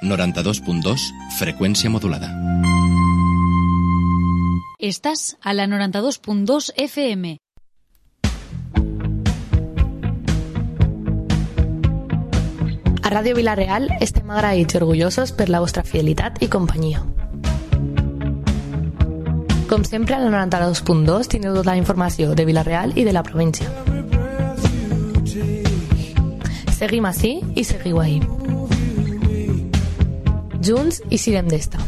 92.2, freqüència modulada. Estàs a la 92.2 FM. A Ràdio Vila-real estem agraïts i orgullosos per la vostra fidelitat i companyia. Com sempre, a la 92.2 teniu tota la informació de Vila-real i de la província. Seguim ací i seguiu ahí. Junts i sirem d'esta.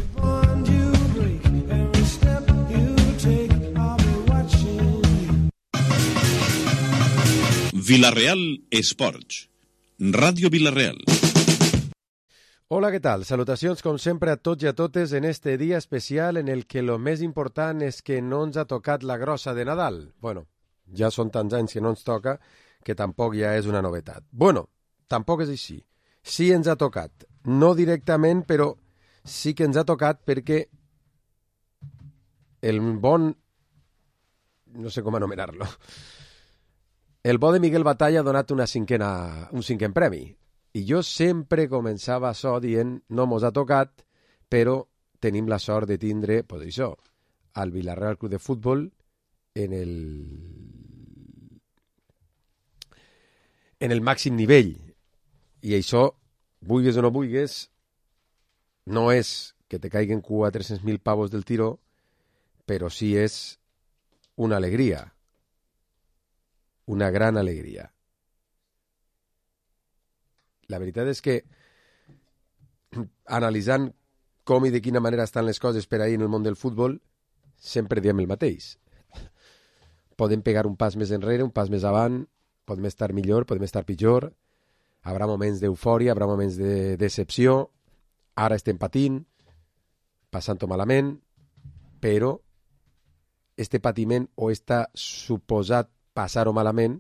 Vila-real Esports. Ràdio Vila-real. Hola, què tal? Salutacions, com sempre, a tots i a totes en este dia especial en el que lo més important és que no ens ha tocat la grossa de Nadal. Bueno, ja són tants anys que no ens toca que tampoc ja és una novetat. Bueno, tampoc és així. Sí ens ha tocat. No directament, però sí que ens ha tocat perquè el bon... no sé com anomenar-lo. El bo de Miguel Batalla ha donat un cinquè premi. I jo sempre començava això dient no mos ha tocat, però tenim la sort de tindre, pues això, al Vila-real Club de Futbol en el màxim nivell. I això, vulgues o no vulgues, no és que te caiguen 400.000 pavos del tiro, però sí és una alegria. Una gran alegria. La veritat és que, analitzant com i de quina manera estan les coses per ahir en el món del futbol, sempre diem el mateix. Podem pegar un pas més enrere, un pas més avant, podem estar millor, podem estar pitjor, haurà moments d'eufòria, haurà moments de decepció, ara estem patint, passant-ho malament, però este patiment o esta suposat passar-ho malament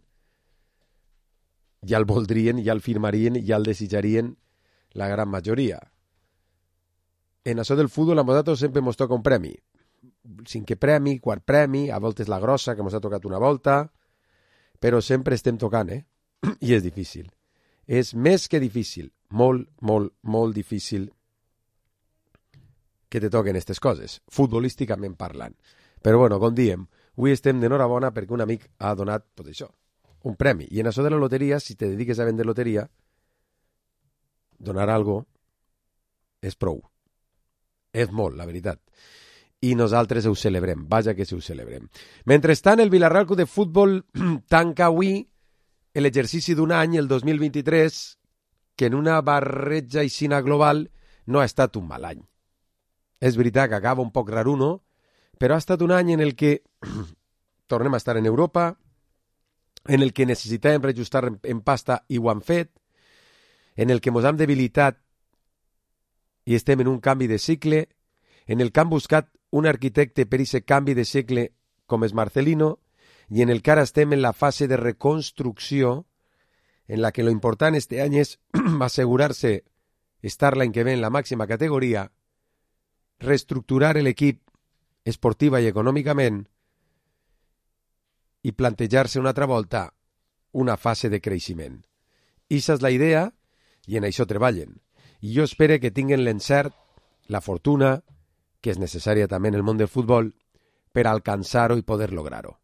ja el voldrien, ja el firmarien, ja el desitjarien la gran majoria. En això del futbol a nosaltres sempre ens toca un premi. Cinquè premi, quart premi, a voltes la grossa, que ens ha tocat una volta, però sempre estem tocant, I és difícil. És més que difícil, molt, molt, molt difícil que te toquen aquestes coses, futbolísticament parlant. Però bueno, com diem, avui estem d'enhorabona perquè un amic ha donat, pues això, un premi. I en això de la loteria, si te dediques a vendre loteria, donar algo és prou. És molt, la veritat. I nosaltres ho celebrem. Vaja que sí ho celebrem. Mentrestant, el Vila-real Club de Futbol tanca avui l'exercici d'un any, el 2023, que en una barreja aixina global no ha estat un mal any. És veritat que acaba un poc raruno, però ha estat un any en el que tornem a estar en Europa, en el que necessitàvem reajustar en pasta i ho han fet, en el que ens hem debilitat i estem en un canvi de cicle, en el que han buscat un arquitecte per aquest canvi de cicle com és Marcelino, i en el que ara estem en la fase de reconstrucció, en la que lo important este any és assegurar-se estar l'any que ve en la màxima categoria, reestructurar l'equip esportiva i econòmicament i plantejar-se una altra volta una fase de creixement. Ixa és la idea i en això treballen. I jo espero que tinguen l'encert, la fortuna, que és necessària també en el món del futbol, per alcançar-ho i poder lograr-ho.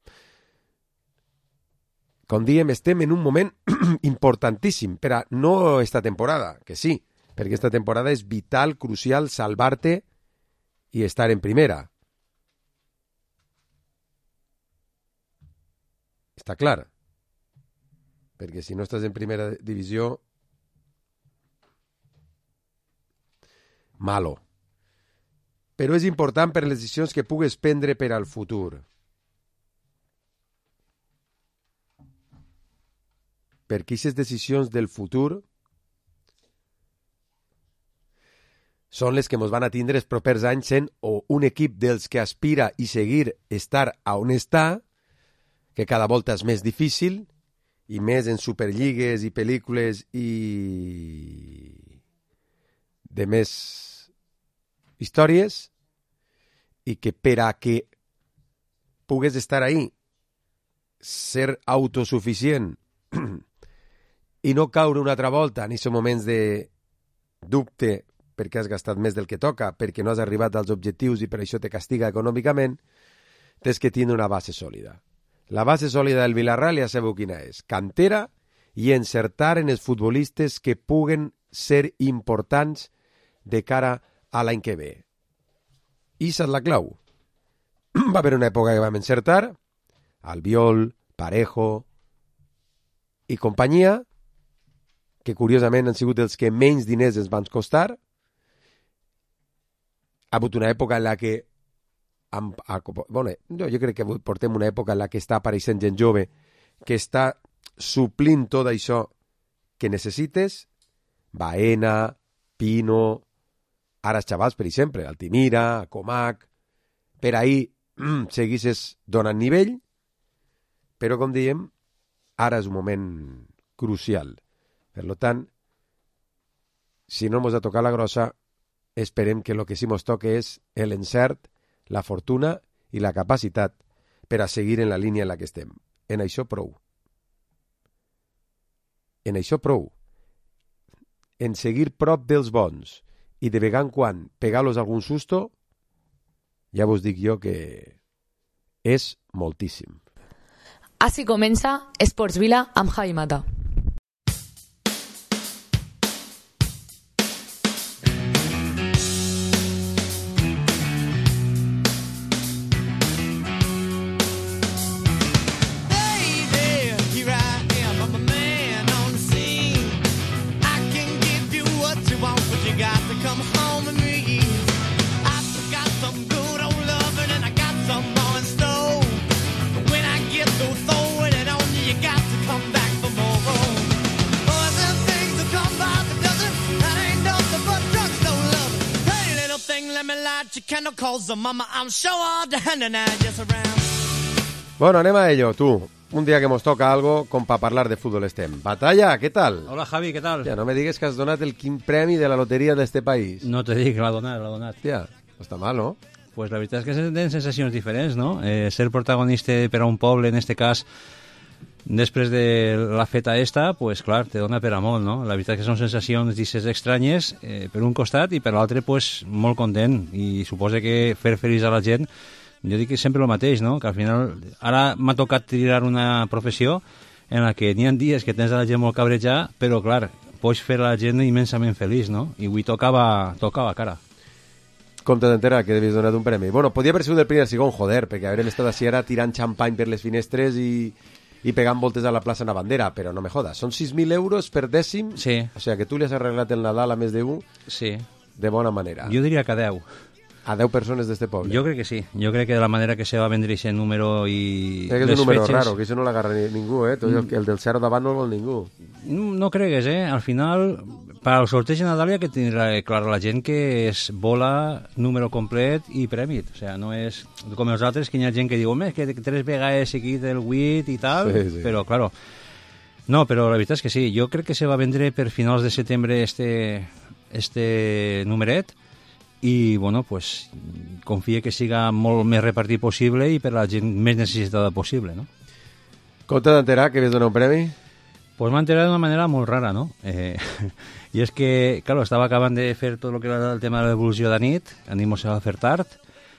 Com diem, estem en un moment importantíssim per a no esta temporada, que sí, perquè esta temporada és vital, crucial, salvar-te i estar en primera. Està clar, perquè si no estàs en primera divisió, malo. Però és important per les decisions que pugues prendre per al futur. Perquè aquestes decisions del futur són les que ens van a tindre els propers anys sent o un equip dels que aspira i seguir estar a on està, que cada volta és més difícil, i més en superlligues i pel·lícules i de més històries, i que per a que pugues estar ahí, ser autosuficient i no caure una altra volta en aquests moments de dubte perquè has gastat més del que toca, perquè no has arribat als objectius i per això te castiga econòmicament, tens que tindre una base sòlida. La base sòlida del Villarreal ja sabeu quina és. Cantera i encertar en els futbolistes que puguen ser importants de cara a l'any que ve. I és la clau. Va haver una època que vam encertar, Albiol, Parejo i companyia, que curiosament han sigut els que menys diners ens van costar. Ha hagut una època en la que jo crec que portem una època en la que està apareixent gent jove que està suplint tot això que necessites. Baena, Pino, ara els xavals, per exemple, Altimira, Comac, per ahir seguisses donant nivell, però, com dèiem, ara és un moment crucial. Per tant, si no ens ha tocat la grossa, esperem que el que sí ens toque és l'encert, la fortuna i la capacitat per a seguir en la línia en la que estem. En això prou. En això prou. En seguir prop dels bons i de vegada en quan pegar-los algun susto, ja vos dic jo que és moltíssim. Així comença Esports Vila amb Javi Mata. Bueno, anem a ello, tú. Un día que nos toca algo con para hablar de fútbol estem. Batalla, ¿qué tal? Hola Javi, ¿qué tal? Ya, no me digas que has donat el quin premi de la lotería de este país. No te dic, l'ha donat. Hòstia, no està mal, no? Pues la veritat és que tenen sensacions diferents, no? Ser protagonista per a un poble, en este cas, després de la feta esta, pues clar, te dona per a molt, no? La veritat és que són sensacions disses estranyes, per un costat, i per l'altre, pues, molt content. I suposa que fer feliç a la gent, jo dic que sempre el mateix, no? Que al final, ara m'ha tocat triar una professió en la que n'hi ha dies que tens a la gent molt cabrejar, però clar, pots fer a la gent immensament feliç, no? I avui tocava cara. Com t'has enterat que devies donat un premi? Bueno, podia haver sigut el primer segon, joder, perquè haurem estat així ara tirant xampany per les finestres i pegant voltes a la plaça na bandera, però no me jodas, són 6.000 euros per dècim, sí. O sea que tu li has arreglat el Nadal a més d'1 sí. De bona manera. Jo diria que 10. A 10 persones d'este poble. Jo crec que sí. Jo crec que de la manera que se va vendre aquest número i és un número raro, que això no l'agarra ningú, el del 0 davant no el vol ningú. No cregues, Al final, per al sorteig de Nadal que tindrà clar la gent que és bola, número complet i prèmit. O sigui, no és com els altres, que hi ha gent que diu, home, que 3 vegades seguit el 8 i tal, sí. Però, claro. No, però la veritat és que sí. Jo crec que se va vendre per finals de setembre este numeret, i bueno, pues confia que siga molt més repartit possible i per a la gent més necessitada possible, no? Com t'has d'enterar que havies donat un premi? Pues m'ha enterat d'una manera molt rara, no? I és que, claro, estava acabant de fer tot el que era el tema de l'evolució de nit, Animo se va fer tard,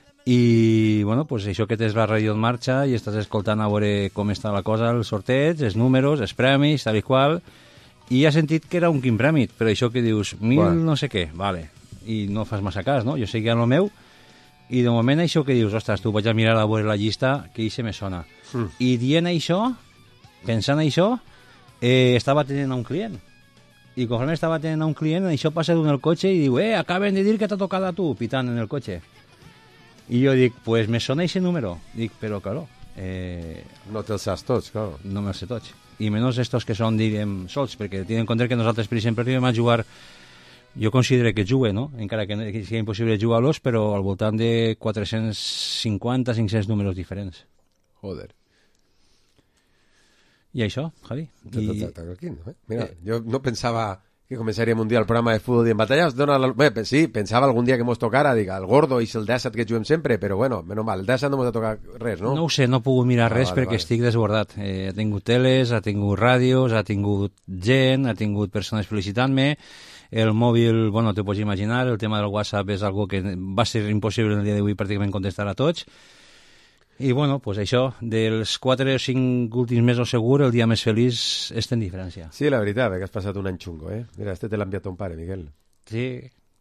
i bueno, pues això que tens la ràdio en marxa i estàs escoltant a veure com està la cosa, el sorteig, els números, els premis, tal i qual, i ha sentit que era un quin premi, però això que dius, 1.000 no sé què, vale, i no fas massa cas, no? Jo seguia en el meu, i de moment això que dius, ostres, tu vaig a mirar a veure la llista, que això me sona. I dient això, pensant això, estava atenent a un client. I conforme estava atenent a un client, això passa d'un el cotxe i diu, acaben de dir que t'ha tocat a tu, pitant en el cotxe. I jo dic, pues me sona ese número. Dic, però claro... no te'ls saps tots, claro. No me'ls sé tots. I menys estos que són, diguem, sols, perquè tenen en compte que nosaltres, per exemple, arribem a jugar... Jo considero que jugue, no? Encara que sigui impossible jugar-los, però al voltant de 450-500 números diferents. Joder. I això, Javi? Mira, jo no pensava que començaríem un dia el programa de futbol dient batalles. Sí, pensava algun dia que mos tocara, dic, el Gordo i el 17 que juguem sempre, però bueno, menys mal, el 17 no mos ha tocat res, no? No ho sé, no he pogut mirar res perquè estic desbordat. Ha tingut teles, ha tingut ràdios, ha tingut gent, ha tingut persones felicitant-me, El móvil, bueno, te pots imaginar, el tema del WhatsApp és algo que va ser impossible el dia d'avui pràcticament contestar a tots. I, bueno, pues això, dels 4 o 5 últims mesos segur, el dia més feliç és en diferència. Sí, la veritat, que has passat un any xungo, eh? Mira, este te l'ha enviat ton pare, Miguel. Sí.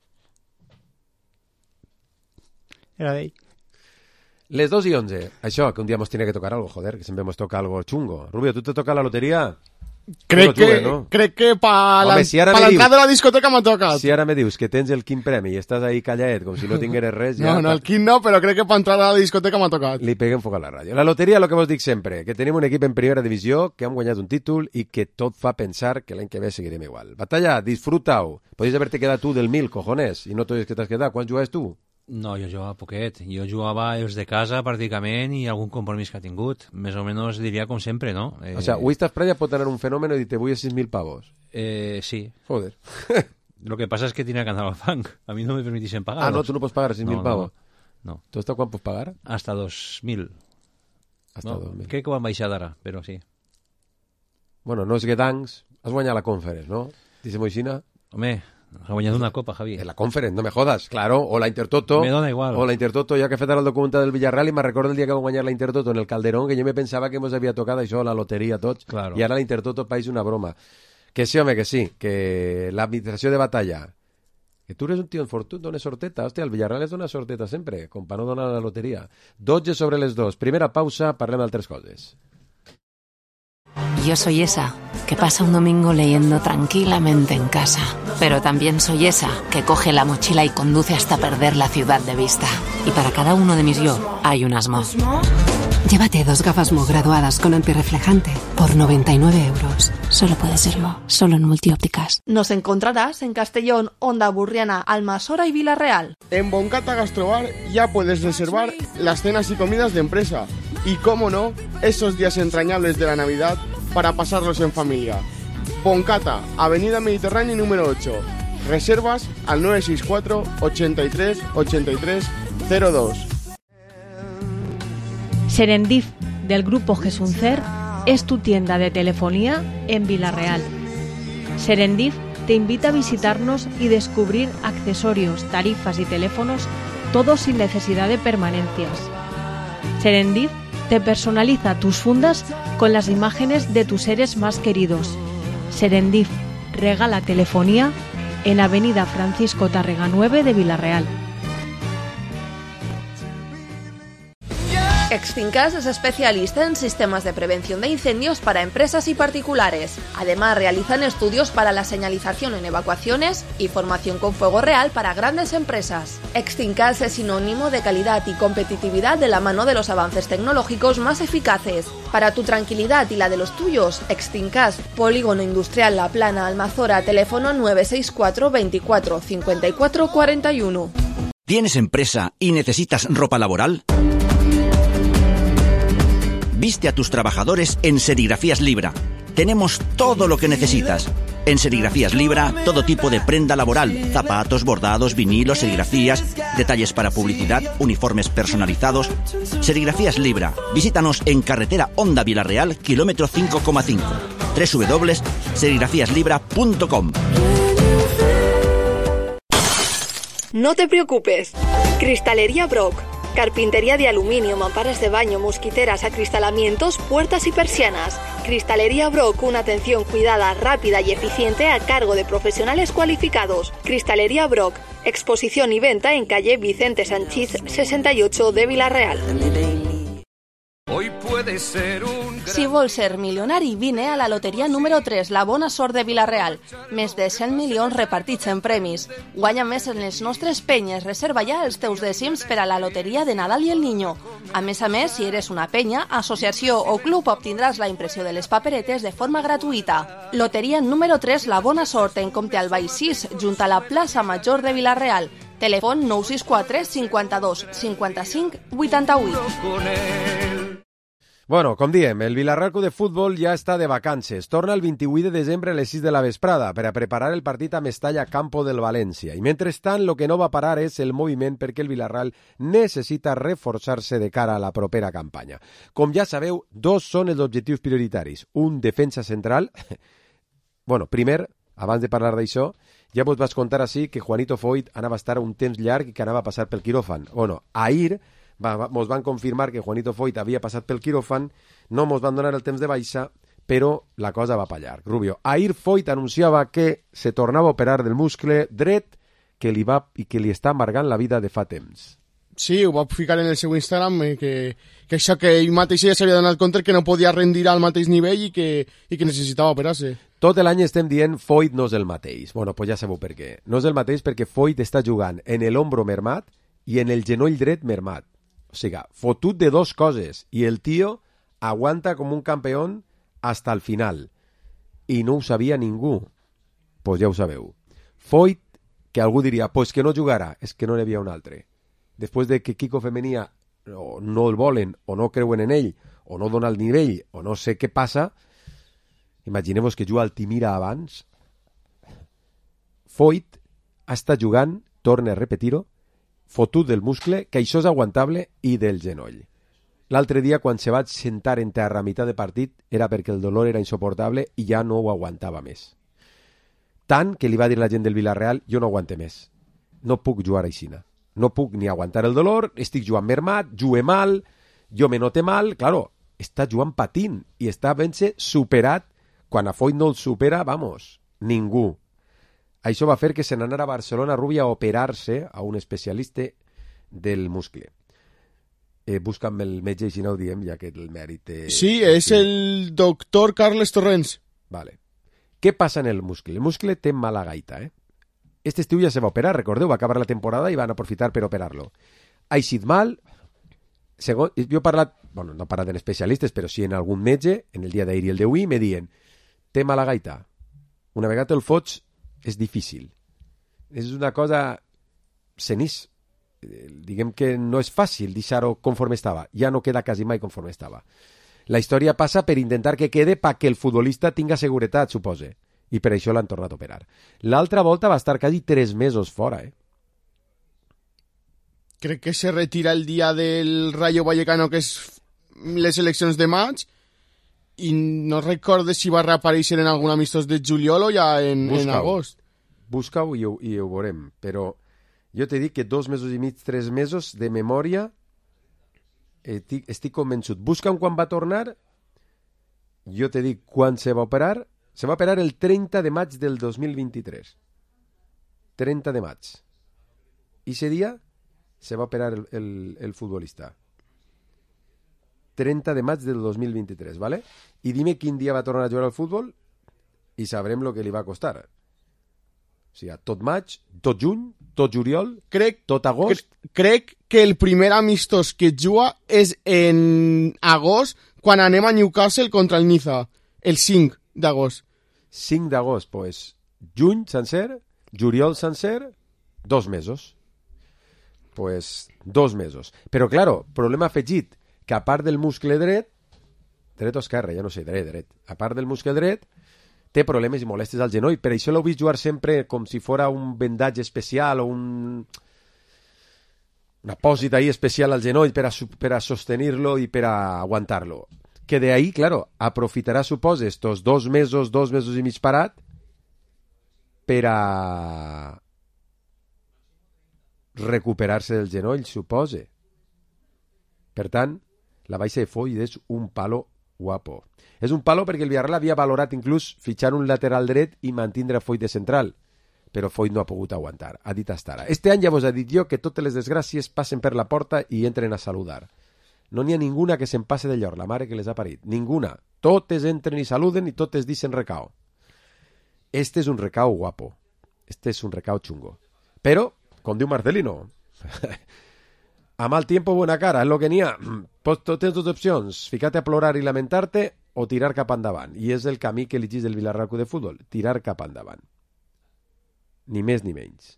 Era d'ell. Les 2:11. Això, que un día nos tiene que tocar algo, joder, que siempre nos toca algo chungo. Rubio, ¿tú te toca la lotería? Crec que para la entrada de la discoteca m'ha tocat. Si ara me dius que tens el quin premi i estàs ahí calladet com si no tingueres res... Ja, no, el quin no, però crec que per entrar a la discoteca m'ha tocat. Li peguem foc a la ràdio. La loteria, lo que vos dic sempre, que tenim un equip en primera divisió, que han guanyat un títol i que tot fa pensar que l'any que ve seguirem igual. Batalla, disfruta-ho. Podries haver-te quedat tu del 1000, cojones, i no t'ho que t'has quedat. Quan jugaves tu? No, jo jugava poquet. Jo jugava els de casa, pràcticament, i algun compromís que ha tingut. Més o menys diria com sempre, ¿no? O sea, avui estàs prèvia pot anar un fenòmeno i dir-te vull 6.000 pavos. Sí. Joder. Lo que pasa es que tenía que andar al banc. A mí no me permitisen pagar. Ah, no, tú no puedes pagar 6.000 pavos. No. ¿Tú hasta cuánto puedes pagar? Hasta 2.000. Hasta no, 2.000. Crec que ho han baixat ara, però sí. Bueno, no és que tancs. Has guanyat la Conference, ¿no? Dice Moixina. Home, ha guanyat una copa, Javi. En la Conference, no me jodas, claro. O la Intertoto. Me dona igual. O la Intertoto, ja que he fet ara el documental del Villarreal i me recordo el dia que vam guanyar la Intertoto en el Calderón, que jo me pensava que ens havia tocat això, la loteria, tots. Claro. I ara la Intertoto país una broma. Que sí, home, que sí. Que l'administració de batalla... Que tu eres un tio en fortuna, dones sorteta. Hòstia, el Villarreal es dona sorteta sempre, com per no donar la loteria. 12 sobre les 2. Primera pausa, parlem d'altres coses. Yo soy esa que pasa un domingo leyendo tranquilamente en casa. Pero también soy esa que coge la mochila y conduce hasta perder la ciudad de vista. Y para cada uno de mis yo hay un Asmo. Llévate 2 gafas Mo graduadas con antirreflejante por 99 euros. Solo puede ser Mo, solo en Multiópticas. Nos encontrarás en Castellón, Onda Burriana, Almasora y Villarreal. En Boncata Gastrobar ya puedes reservar las cenas y comidas de empresa. Y cómo no, esos días entrañables de la Navidad para pasarlos en familia. Boncata, Avenida Mediterránea número 8. Reservas al 964 83 83 02. Serendip, del grupo Gesuncer, es tu tienda de telefonía en Villarreal. Serendip te invita a visitarnos y descubrir accesorios, tarifas y teléfonos, todo sin necesidad de permanencias. Serendip te personaliza tus fundas con las imágenes de tus seres más queridos. Serendip regala telefonía en Avenida Francisco Tárrega 9 de Villarreal. Extincas es especialista en sistemas de prevención de incendios para empresas y particulares. Además, realizan estudios para la señalización en evacuaciones y formación con fuego real para grandes empresas. Extincas es sinónimo de calidad y competitividad de la mano de los avances tecnológicos más eficaces. Para tu tranquilidad y la de los tuyos, Extincas, Polígono Industrial La Plana, Almazora, teléfono 964 24 54 41. ¿Tienes empresa y necesitas ropa laboral? Viste a tus trabajadores en Serigrafías Libra. Tenemos todo lo que necesitas. En Serigrafías Libra, todo tipo de prenda laboral, zapatos, bordados, vinilos, serigrafías, detalles para publicidad, uniformes personalizados. Serigrafías Libra. Visítanos en carretera Onda Villarreal, kilómetro 5,5. www.serigrafíaslibra.com. No te preocupes. Cristalería Brock. Carpintería de aluminio, mamparas de baño, mosquiteras, acristalamientos, puertas y persianas. Cristalería Brock, una atención cuidada, rápida y eficiente a cargo de profesionales cualificados. Cristalería Brock, exposición y venta en calle Vicente Sanchís 68 de Villarreal. Hoy puede ser un... Si vols ser milionari, vine a la loteria número 3, la Bona Sort de Villarreal. Més de 100 milions repartits en premis. Guanya més en les nostres penyes. Reserva ja els teus dècims per a la loteria de Nadal i el Niño. A més, si eres una penya, associació o club, obtindràs la impressió de les paperetes de forma gratuïta. Loteria número 3, la Bona Sort, en Comte Albay 6, junt a la plaça Major de Villarreal. Telèfon 964 52 55 88. Bueno, com diem, el Villarreal Club de Futbol ja està de vacances. Torna el 28 de desembre a les 6 de la vesprada per a preparar el partit a Mestalla Campo del València. I mentrestant, el que no va parar és el moviment perquè el Villarreal necessita reforçar-se de cara a la propera campanya. Com ja sabeu, 2 són els objectius prioritaris. Un, defensa central. Bueno, primer, abans de parlar d'això, ja vos vaig contar així que Juanito Foyt anava a estar un temps llarg i que anava a passar pel quiròfan. Bueno, ahir mos van confirmar que Juanito Foyt havia passat pel quiròfan, no mos van donar el temps de baixa, però la cosa va pa llarg. Rubio, ahir Foyt anunciava que se tornava a operar del muscle dret que li està amargant la vida de fa temps. Sí, ho va ficar en el seu Instagram, que això que ell mateix ja s'havia donat compte que no podia rendir al mateix nivell i que necessitava operar-se. Tot l'any estem dient Foyt no és el mateix. Bueno, pues ja sabeu per què. No és el mateix perquè Foyt està jugant en l'ombro mermat i en el genoll dret mermat. O sigui, fotut de dos coses. I el tio aguanta com un campió hasta el final. I no ho sabia ningú. Pues ja ho sabeu. Foyt, que algú diria, pues que no jugarà, és que no n'hi havia un altre. Després de que Kiko Femenia no el volen, o no creuen en ell, o no dona el nivell, o no sé què passa, imagineu-vos que juga Altimira abans. Foyt està jugant, torna a repetir-ho, fotut del muscle, que això és aguantable, i del genoll. L'altre dia, quan se va sentar en terra a meitat de partit, era perquè el dolor era insoportable i ja no ho aguantava més. Tant que li va dir la gent del Villarreal, jo no aguante més. No puc jugar aixina. No puc ni aguantar el dolor, estic jugant mermat, jugué mal, jo me note mal, claro, està jugant patint i està ben-se superat. Quan a Foyt no el supera, vamos, ningú. Això va fer que se n'anara a Barcelona Rubia a operar-se a un especialista del muscle. Busca'm el metge i si no ho diem, ja que el mèrit... Sí, és el doctor Carles Torrents. Vale. Què passa en el muscle? El muscle té mala gaita, Este estiu ja se va operar, recordeu, va acabar la temporada i van aprofitar per operar-lo. Ha eixit mal, jo he parlat, bueno, no he parlat en especialistes, però sí en algun metge, en el dia d'ahir i el d'avui, me dient, té mala gaita. Una vegada el fots, és difícil. És una cosa senís. Diguem que no és fàcil deixar-ho conforme estava. Ja no queda quasi mai conforme estava. La història passa per intentar que quede perquè el futbolista tinga seguretat, supose. I per això l'han tornat a operar. L'altra volta va estar quasi 3 mesos fora, Crec que se retira el dia del Rayo Vallecano, que és les eleccions de maig, i no recordo si va reaparèixer en algun amistós de juliol o ja en agost. Busca-ho i ho veurem, però jo t'he dit que 2 mesos i mig, 3 mesos de memòria estic convençut. Busca'm quan va tornar, jo t'he dit quan se va operar. Se va operar el 30 de maig del 2023. 30 de maig. I ese dia se va operar el futbolista. 30 de maig del 2023, ¿vale? I dime quin dia va tornar a jugar al futbol i sabrem lo que li va costar. O sigui, tot maig, tot juny, tot juliol, tot agost... Crec que el primer amistós que juga és en agost, quan anem a Newcastle contra el Niza, el 5 d'agost. 5 d'agost, pues, juny sencer, juliol sencer, 2 mesos. Pues, 2 mesos. Però, claro, problema afegit, que a part del muscle dret o esquerre, ja no sé, dret, a part del muscle dret, té problemes i molestes al genoll. Per això l'heu vist jugar sempre com si fora un vendatge especial o un apòsit ahí especial al genoll per a sostenir-lo i per a aguantar-lo. Que de ahí, claro, aprofitarà, supose, estos 2 mesos i mig parat per a recuperar-se del genoll, supose. Per tant, la baixa de Foyt és un palo guapo. És un palo perquè el Villarreal havia valorat inclús fitxar un lateral dret i mantindre Foyt de central, però Foyt no ha pogut aguantar, ha dit hasta ara. Este any ja vos he dit jo que totes les desgràcies passen per la porta i entren a saludar. No n'hi ha ninguna que se'n passe de llor, la mare que les ha parit. Ninguna. Totes entren i saluden i totes dicen recao. Este és un recao guapo. Este és un recao chungo. Però, com diu Marcelino, a mal tiempo buena cara, és lo que n'hi ha. Pues tens 2 opcions, ficar-te a plorar i lamentar-te o tirar cap endavant. I és el camí que elegís el Villarreal de Futbol, tirar cap endavant. Ni més ni menys.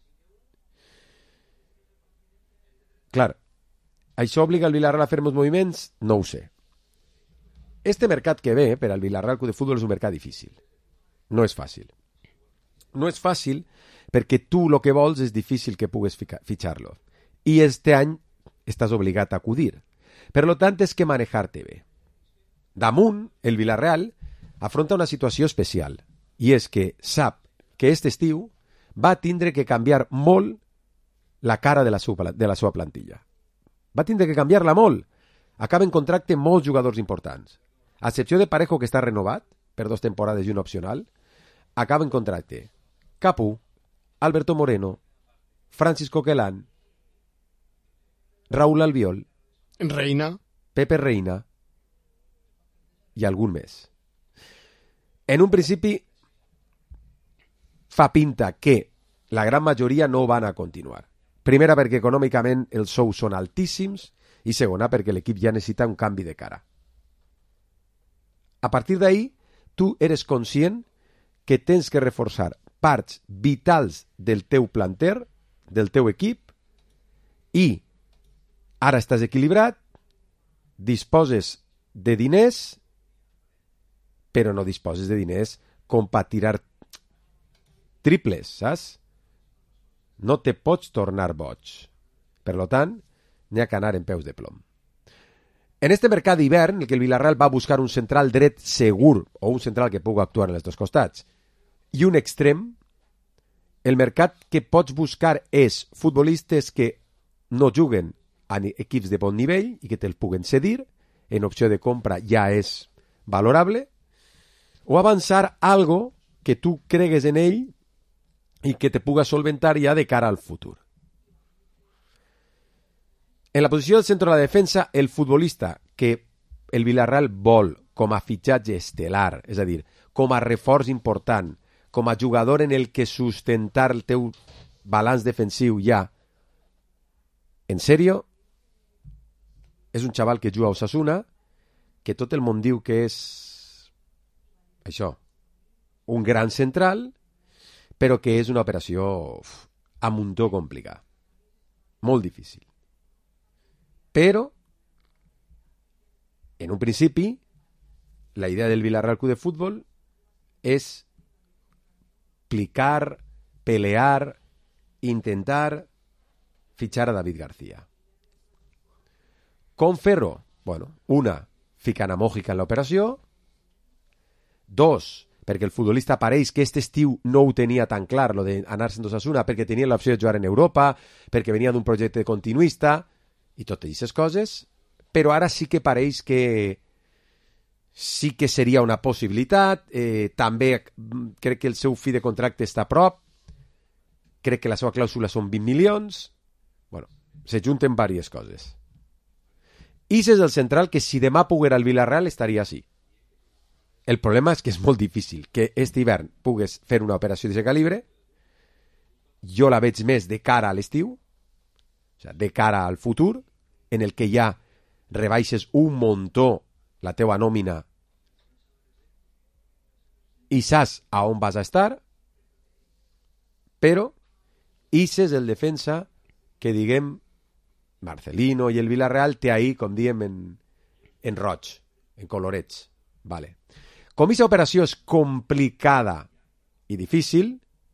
Clar, això obliga el Villarreal a fer molts moviments? No ho sé. Este mercat que ve per al Villarreal de Futbol és un mercat difícil. No és fàcil. No és fàcil perquè tu el que vols és difícil que pugues fitxar-lo. I este any estàs obligat a acudir. Per lo tant, és que manejar-te bé. Damunt, el Villarreal afronta una situació especial, i és que sap que aquest estiu va tindre que canviar molt la cara de la seva plantilla. Va tindre que canviar-la molt. Acaba en contracte molts jugadors importants. A excepció de Parejo, que està renovat per 2 temporades i una opcional, acaba en contracte Capu, Alberto Moreno, Francis Coquelin, Raúl Albiol, Reina, Pepe Reina i algun més. En un principi fa pinta que la gran majoria no van a continuar. Primera, perquè econòmicament els sous són altíssims, i segona, perquè l'equip ja necessita un canvi de cara. A partir d'ahí, tu eres conscient que tens que reforçar parts vitals del teu planter, del teu equip, i ara estàs equilibrat, disposes de diners, però no disposes de diners com per tirar triples, saps? No te pots tornar boig. Per tant, n'hi ha que anar en peus de plom. En este mercat d'hivern, el que el Villarreal va buscar un central dret segur, o un central que pugui actuar en els dos costats, i un extrem, el mercat que pots buscar és futbolistes que no juguen a equips de bon nivell i que te'l puguen cedir, en opció de compra ja és valorable, o avançar algo que tu cregues en ell i que te puga solventar ja de cara al futur. En la posició del centre de la defensa, el futbolista que el Villarreal vol com a fitxatge estel·lar, és a dir, com a reforç important, com a jugador en el que sustentar el teu balanç defensiu ja, en sèrio, és un xaval que juga a Osasuna, que tot el món diu que és això, un gran central, però que és una operació a muntó complicada. Molt difícil. Però, en un principi, la idea del Villarreal Club de Fútbol és plicar, pelear, intentar fitxar a David García. Com fer-ho? Bueno, una, ficant a Mójica en l'operació. 2, perquè el futbolista pareix que aquest estiu no ho tenia tan clar, lo d'anar-se'n d'Osasuna, perquè tenia l'opció de jugar en Europa, perquè venia d'un projecte continuista, i totes aquestes coses, però ara sí que pareix que sí que seria una possibilitat. També crec que el seu fi de contracte està a prop, crec que la seva clàusula són 20 milions, bueno, se junten diverses coses. I és el central que si demà poguera el Villarreal estaria així. El problema és que és molt difícil que aquest hivern pugues fer una operació d'aquest calibre. Jo la veig més de cara a l'estiu, o sigui, de cara al futur, en el que ja rebaixes un muntó la teua nòmina i saps a on vas a estar, però és el defensa que, diguem, Marcelino i el Villarreal té ahí, com diem, en roig, en colorets. Vale. Com aquesta operació és complicada i difícil,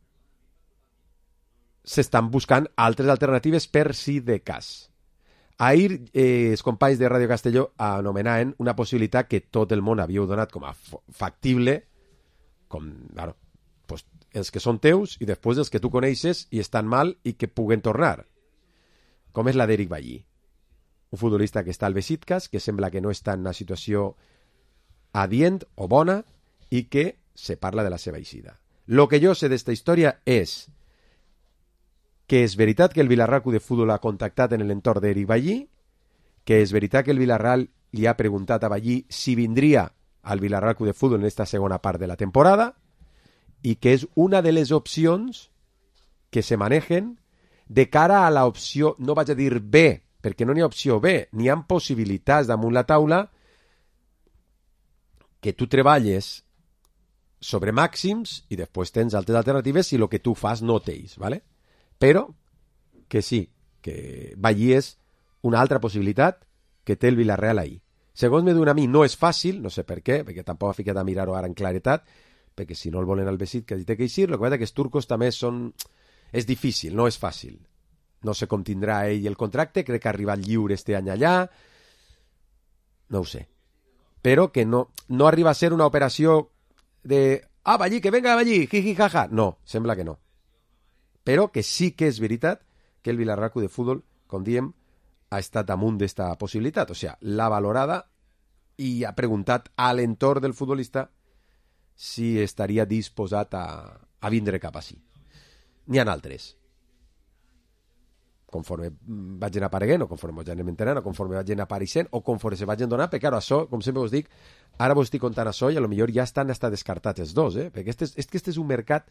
s'estan buscant altres alternatives per si de cas. Ahir els companys de Ràdio Castelló anomenaven una possibilitat que tot el món havíeu donat com a factible, com, claro, pues, els que són teus i després els que tu coneixes i estan mal i que puguen tornar, com és la d'Eric Ballí, un futbolista que està al Besiktas, que sembla que no està en una situació adient o bona i que se parla de la seva eixida. Lo que jo sé d'esta història és que és veritat que el Villarreal Club de Fútbol ha contactat en l'entorn d'Eric Ballí, que és veritat que el Villarreal li ha preguntat a Ballí si vindria al Villarreal Club de Fútbol en esta segona part de la temporada i que és una de les opcions que se manejen de cara a l'opció, no vaig a dir B, perquè no n'hi ha opció B, n'hi ha possibilitats damunt la taula que tu treballes sobre màxims i després tens altres alternatives si el que tu fas no tens, ¿vale? Però que sí, que Ballí és una altra possibilitat que té el Villarreal ahí. Segons me diuen a mi, no és fàcil, no sé per què, perquè tampoc ha ficat a mirar-ho ara en claretat, perquè si no el volen al Besiktas que té que eixir, el que passa que els turcos també són... És difícil, no és fàcil. No sé com tindrà ell el contracte, crec que ha arribat lliure este any allà, no ho sé. Però que no arriba a ser una operació de Ballí, que venga Ballí, jiji, jaja. No, sembla que no. Però que sí que és veritat que el Vilarreal Club de Futbol, com diem, ha estat damunt d'esta possibilitat. O sigui, l'ha valorada i ha preguntat a l'entorn del futbolista si estaria disposat a vindre cap així. N'hi ha altres. Conforme vaig anar apareguent, o conforme vaig anar enterant, o conforme vaig anar apareixent, o conforme se vagin donant, perquè ara això, com sempre us dic, ara vos estic contant això i a lo millor ja estan hasta descartats els dos, perquè este és un mercat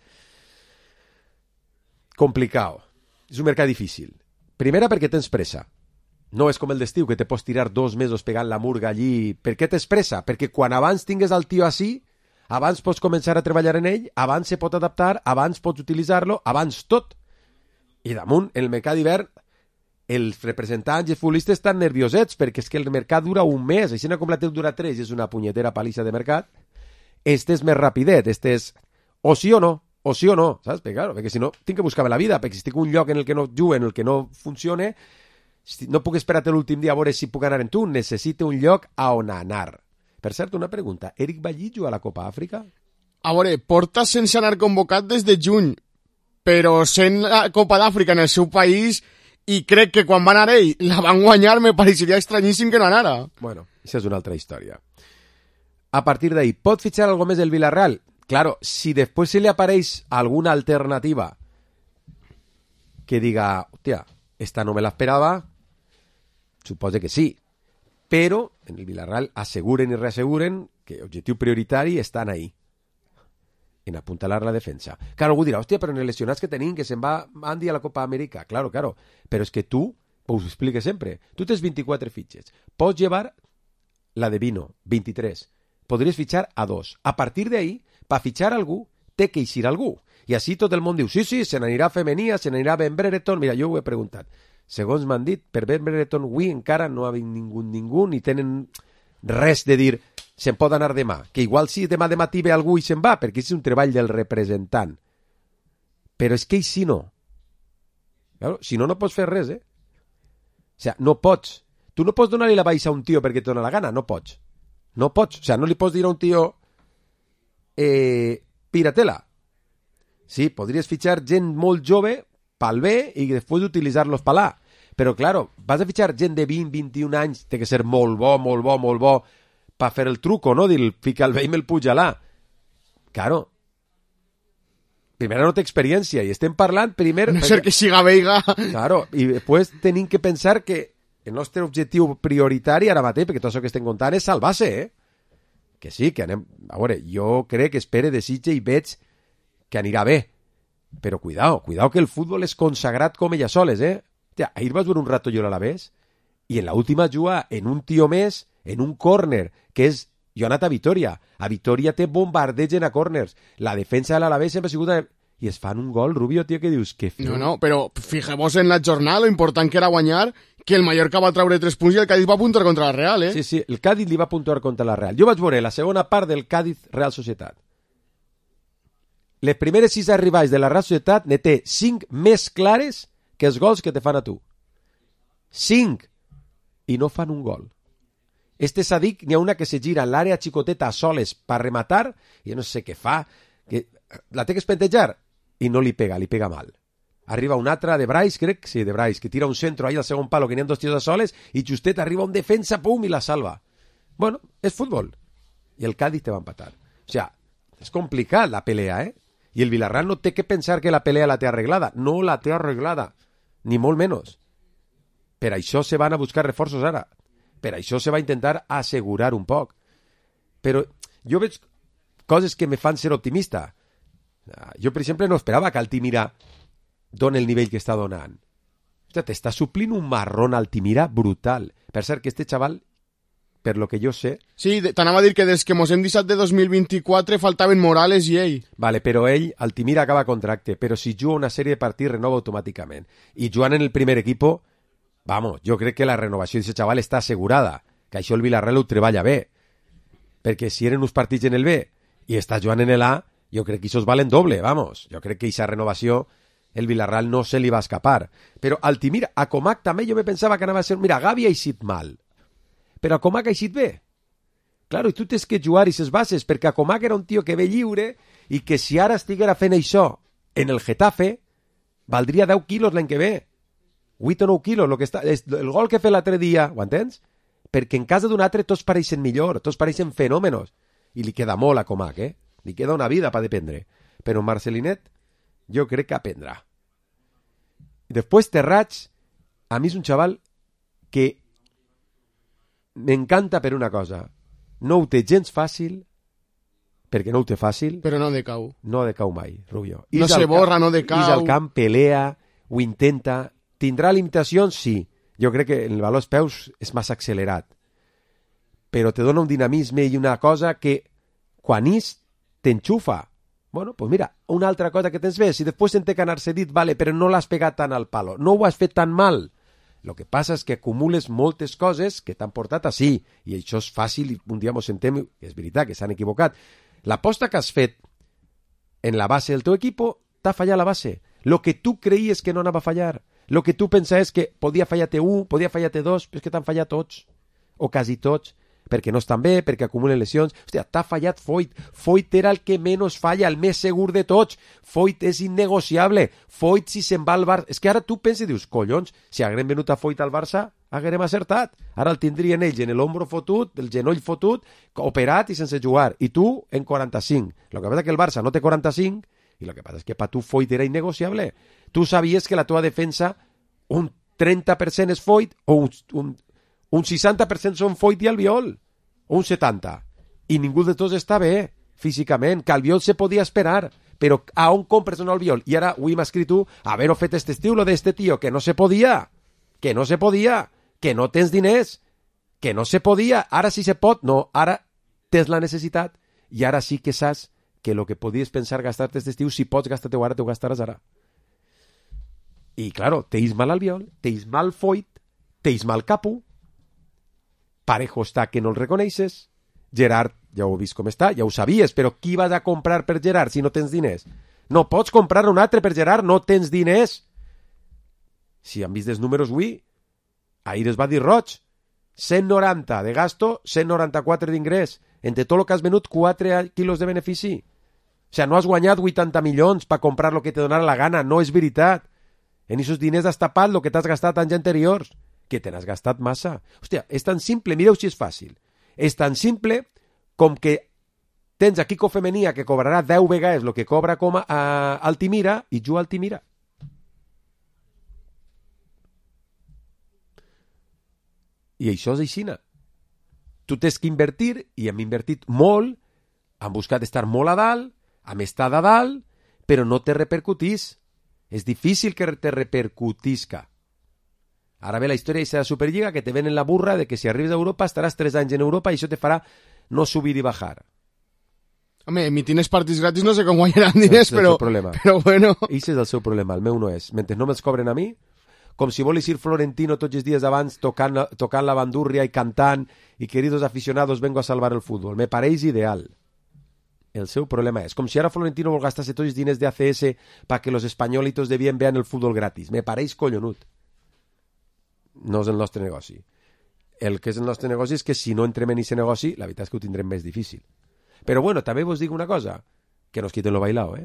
complicat, és un mercat difícil. Primera, perquè tens pressa. No és com el d'estiu, que te pots tirar 2 mesos pegant la murga allí. Per què tens pressa? Perquè quan abans tingues el tio així, abans pots començar a treballar en ell, abans se pot adaptar, abans pots utilitzar-lo, abans tot. I damunt, en el mercat d'hivern, els representants i els futbolistes estan nerviosets perquè és que el mercat dura un mes, així com la teu dura 3 i és una punyetera palissa de mercat, este és més rapidet, este és o sí o no, saps? Perquè, claro, perquè si no, tinc que buscar la vida, perquè si estic en un lloc en el que no jugue, en el que no funcione, no puc esperar l'últim dia a veure si puc anar en tu, necessito un lloc a on anar. Per cert, una pregunta, Eric Ballí juga a la Copa Àfrica? A veure, porta sense anar convocat des de juny, però sent la Copa d'Àfrica en el seu país, i crec que quan va anar ell la van guanyar, me pareixeria estranyíssim que no anara. Bueno, això és una altra història. A partir d'ahí, ¿pot fichar algo més del Villarreal? Claro, si després se li apareix alguna alternativa que diga, hòstia, esta no me l'esperava, suposo que sí. Però en el Villarreal asseguren i reasseguren que objectiu prioritari estan ahí, en apuntalar la defensa. Claro, algú dirà, hòstia, però en els lesionats que tenim, que se'n va Andy a la Copa Amèrica. Claro, però és que tu, us ho explique sempre, tu tens 24 fitxes, pots llevar la de Vino, 23, podries fitxar a 2. A partir d'ahí, per fitxar algú, té que eixir algú. I així tot el món diu, sí, se n'anirà Femenia, se n'anirà Ben Brereton. Mira, jo ho he preguntat. Segons m'han dit, per Ben Brereton avui encara no ha vingut ningú, ni tenen res de dir se'n pot anar demà, que igual sí, demà de matí ve algú i se'n va, perquè és un treball del representant. Però és que així no. Claro, si no, no pots fer res, O sigui, no pots. Tu no pots donar-li la baixa a un tio perquè et dona la gana, no pots. No pots. O sigui, no li pots dir a un tio piratela. Sí, podries fitxar gent molt jove pel bé i després utilitzar-los per l'A. Però, claro, vas a fitxar gent de 20, 21 anys, té que ser molt bo, per fer el truco, no? Dir, fica el bé i me'l puja l'A. Claro. Primer no té experiència i estem parlant primer... No ser que siga veiga. Claro, i després tenim que pensar que el nostre objectiu prioritari ara mateix, perquè tot això que estem contant, és salvar-se, Que sí, que anem... A veure, jo crec que espere, desitge i veig que anirà bé. Però cuidao que el futbol és consagrat com ella soles, Tia, ahir vas veure un rato jo a l'Alavés i en l'última juga en un tio més, en un córner, que és Jonathan Vitoria. A Vitoria té bombardegen a córners. La defensa de l'Alavés sempre ha sigut... I es fan un gol, Rubio, tio, que dius... Que No, però fijemos en la jornada, lo important que era guanyar, que el Mallorca va treure 3 punts i el Cádiz va puntuar contra la Real, Sí, el Cádiz li va puntuar contra la Real. Jo vaig veure la segona part del Cádiz-Real Societat. Les primeres 6 arribades de la Real Societat ne té 5 més clares que els gols que te fan a tu. 5. I no fan un gol. Este Sadik, n'hi ha una que se gira en l'àrea xicoteta a soles per rematar, i no sé què fa, que la té que espentejar, i no li pega mal. Arriba un altre de Brais, crec, sí, de Brais, que tira un centro ahí al segon palo, que n'hi ha 2 tios a soles, i justet arriba un defensa, pum, i la salva. Bueno, és futbol. I el Cádiz te va empatar. O sea, és complicat la pelea, I el Villarreal no té que pensar que la pelea la té arreglada. No la té arreglada, ni molt menys. Per això se van a buscar reforços ara. Per això se va intentar assegurar un poc. Però jo veig coses que me fan ser optimista. Jo, per exemple, no esperava que Altimira doni el nivell que està donant. Ostres, t'està suplint un marrón Altimira brutal. Per cert, que este xaval, per lo que jo sé... Sí, t'anava a dir que des que mos hem deixat de 2024 faltaven Morales i ell. Vale, però ell, Altimira, acaba contracte, però si juga una sèrie de partits renova automàticament. I jugant en el primer equipo, vamos, jo crec que la renovació d'aquest xaval està assegurada, que això el Villarreal ho treballa bé. Perquè si eren uns partits en el B i està jugant en el A, jo crec que això valen doble, vamos. Jo crec que aquesta renovació el Villarreal no se li va escapar. Però Altimira, a Comac també jo me pensava que anava a ser... Mira, Gavi ha eixit mal, però a Comac ha eixit bé. Claro, i tu tens que jugar i ses bases, perquè a Comac era un tio que ve lliure i que si ara estiguera fent això en el Getafe, valdria 10 quilos l'any que ve. 8 o 9 quilos, el gol que he fet l'altre dia, ho entens? Perquè en casa d'un altre tots pareixen millor, tots pareixen fenòmenos. I li queda molt a Comac, Li queda una vida per dependre. Però Marcelinet, jo crec que aprendrà. I després Terrats, a mi és un xaval que m'encanta per una cosa. No ho té gens fàcil, perquè no ho té fàcil. Però no decau. No decau mai, Rubio. No se borra, no decau. És al camp, pelea, ho intenta. Tindrà limitacions? Sí. Jo crec que el valor als peus és massa accelerat. Però te dona un dinamisme i una cosa que quan és t'enxufa. Bueno, pues mira, una altra cosa que tens bé, si després se'n té que anar cedit, vale, però no l'has pegat tant al palo, no ho has fet tan mal. Lo que passa és que acumules moltes coses que t'han portat així, i això és fàcil, i un dia mos sentem, és veritat que s'han equivocat. L'aposta que has fet en la base del teu equip t'ha fallat la base. Lo que tu creies que no anava a fallar, lo que tu pensaves que podia fallar-te un, podia fallar-te dos, però és que t'han fallat tots, o quasi tots, perquè no estan bé, perquè acumulen lesions. Hòstia, t'ha fallat Foyt. Foyt era el que menys falla, el més segur de tots. Foyt és innegociable. Foyt, si se'n va al Barça... És que ara tu penses i dius, collons, si haguem venut a Foyt al Barça, haguem acertat. Ara el tindrien ells en l'ombro fotut, el genoll fotut, operat i sense jugar. I tu en 45. El que passa és que el Barça no té 45 i el que passa és que per tu Foyt era innegociable. Tu sabies que la teva defensa, un 30% és Foyt o un 60% són Foyt i Albiol, o un 70%. I ningú de tots està bé, físicament, que Albiol se podia esperar, però a on compres un Albiol? I ara avui m'ha escrit tu, haver-ho fet este estiu, lo d'este tio, que no se podia, que no tens diners, que no se podia, ara sí se pot, no, ara tens la necessitat, i ara sí que saps que el que podies pensar gastar-te este estiu, si pots gastar-te ara, t'ho gastaràs ara. I, claro, teis mal Albiol, teis mal Foyt, teis mal Capu, Parejo està que no el reconeixes, Gerard ja ho he vist com està, ja ho sabies, però qui vas a comprar per Gerard si no tens diners? No pots comprar un altre per Gerard, no tens diners. Si han vist els números avui, ahir es va dir roig, 190 de gasto, 194 d'ingrés, entre tot el que has venut 4 quilos de benefici. O sigui, no has guanyat 80 milions per comprar el que te donarà la gana, no és veritat. En aquests diners has tapat el que t'has gastat anys anteriors, que te n'has gastat massa. Hòstia, és tan simple, mireu si és fàcil. És tan simple com que tens a Kiko Femenia que cobrarà 10 vegades el que cobra com a Altimira i juga a Altimira. I això és aixina. Tu tens que invertir, i hem invertit molt, hem buscat estar molt a dalt, hem estat a dalt, però no te repercutís. És difícil que te repercutisca. Ara ve la història de la Superliga que te ven en la burra de que si arribes a Europa estaràs 3 anys en Europa i això te farà no subir i bajar. Home, emitir els partits gratis no sé com guanyaran diners, però bueno. Ese és el seu problema, el meu no és. Mentre no me'ls cobren a mi, com si volis ir Florentino tots els dies abans tocant la bandúrria i cantant i queridos aficionados vengo a salvar el fútbol. Me pareix ideal. El seu problema és, com si ara Florentino vol gastar-se tots els diners de ACS perquè los españolitos de bien vean el fútbol gratis. Me pareix collonut. No és el nostre negoci. El que és el nostre negoci és que si no entrem en aquest negoci, la veritat és que ho tindrem més difícil. Però bueno, també vos dic una cosa, que nos quiten lo bailao,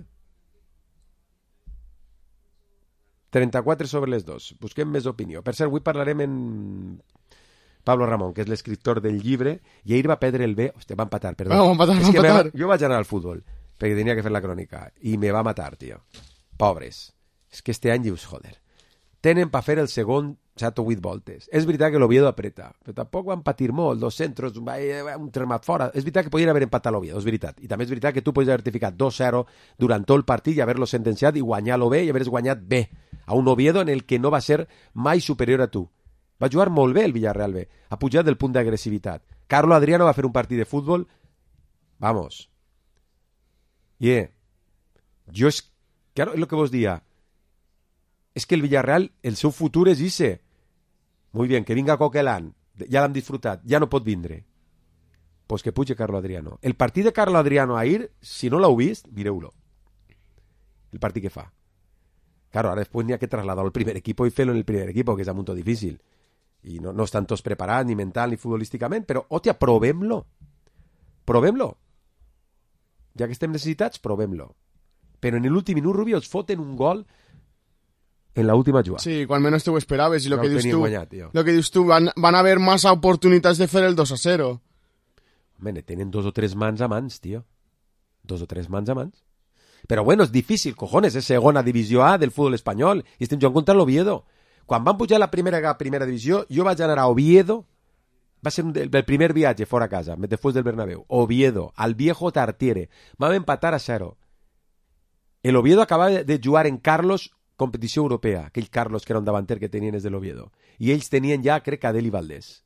34 sobre les 2. Busquem més opinió. Per cert, avui parlarem en Pablo Ramón, que és l'escriptor del llibre, i ahir va perdre el B. Hòstia, va empatar, perdó. Va empatar. Jo vaig anar al futbol, perquè tenia que fer la crònica, i me va matar, tio. Pobres. És que este any dius, joder, tenen per fer el segon 7 o 8 voltes. És veritat que l'Oviedo apreta, però tampoc van patir molt, 2 centros, un tremat fora. És veritat que podien haver empatat l'Oviedo, és veritat. I també és veritat que tu pots haver certificat 2-0 durant tot el partit i haver-lo sentenciat i guanyar-lo bé i haver guanyat bé a un Oviedo en el que no va ser mai superior a tu. Va jugar molt bé el Villarreal B, ha pujat del punt d'agressivitat. Carlo Adriano va fer un partit de futbol, vamos. Jo és... Claro, és el que vos dia. És que el Villarreal, el seu futur és ese. Muy bien, que vinga Coquelin, ja l'hem disfrutat, ja no pot vindre. Pues que puge Carlo Adriano. El partit de Carlo Adriano ahir, si no l'heu vist, mireu-lo. El partit que fa. Claro, ara després n'hi ha que trasladar al primer equip i fer-lo en el primer equip, que és un munt difícil. I no estan tots preparats, ni mental, ni futbolísticament, però, hòstia, provem-lo. provem-lo. Ja que estem necessitats, provem-lo. Però en l'últim minut, Rubio, els foten un gol en l'última jugada. Sí, quan menys te ho esperaves. I no lo que dius tu, van haver massa oportunitats de fer el 2-0. Home, tenen 2 o 3 mans a mans, tio. 2 o 3 mans a mans. Però bueno, és difícil, cojones, és segona divisió A del futbol espanyol i estem jugant contra l'Oviedo. Quan van pujar a la primera divisió, jo vaig anar a Oviedo, va ser el primer viatge fora a casa, després del Bernabéu. Oviedo, al viejo Tartiere. Vam empatar a 0. El Oviedo acabava de jugar en Carlos, competició europea, aquell Carlos que era un davanter que tenien des de l'Oviedo. I ells tenien ja, crec, Adeli Valdés.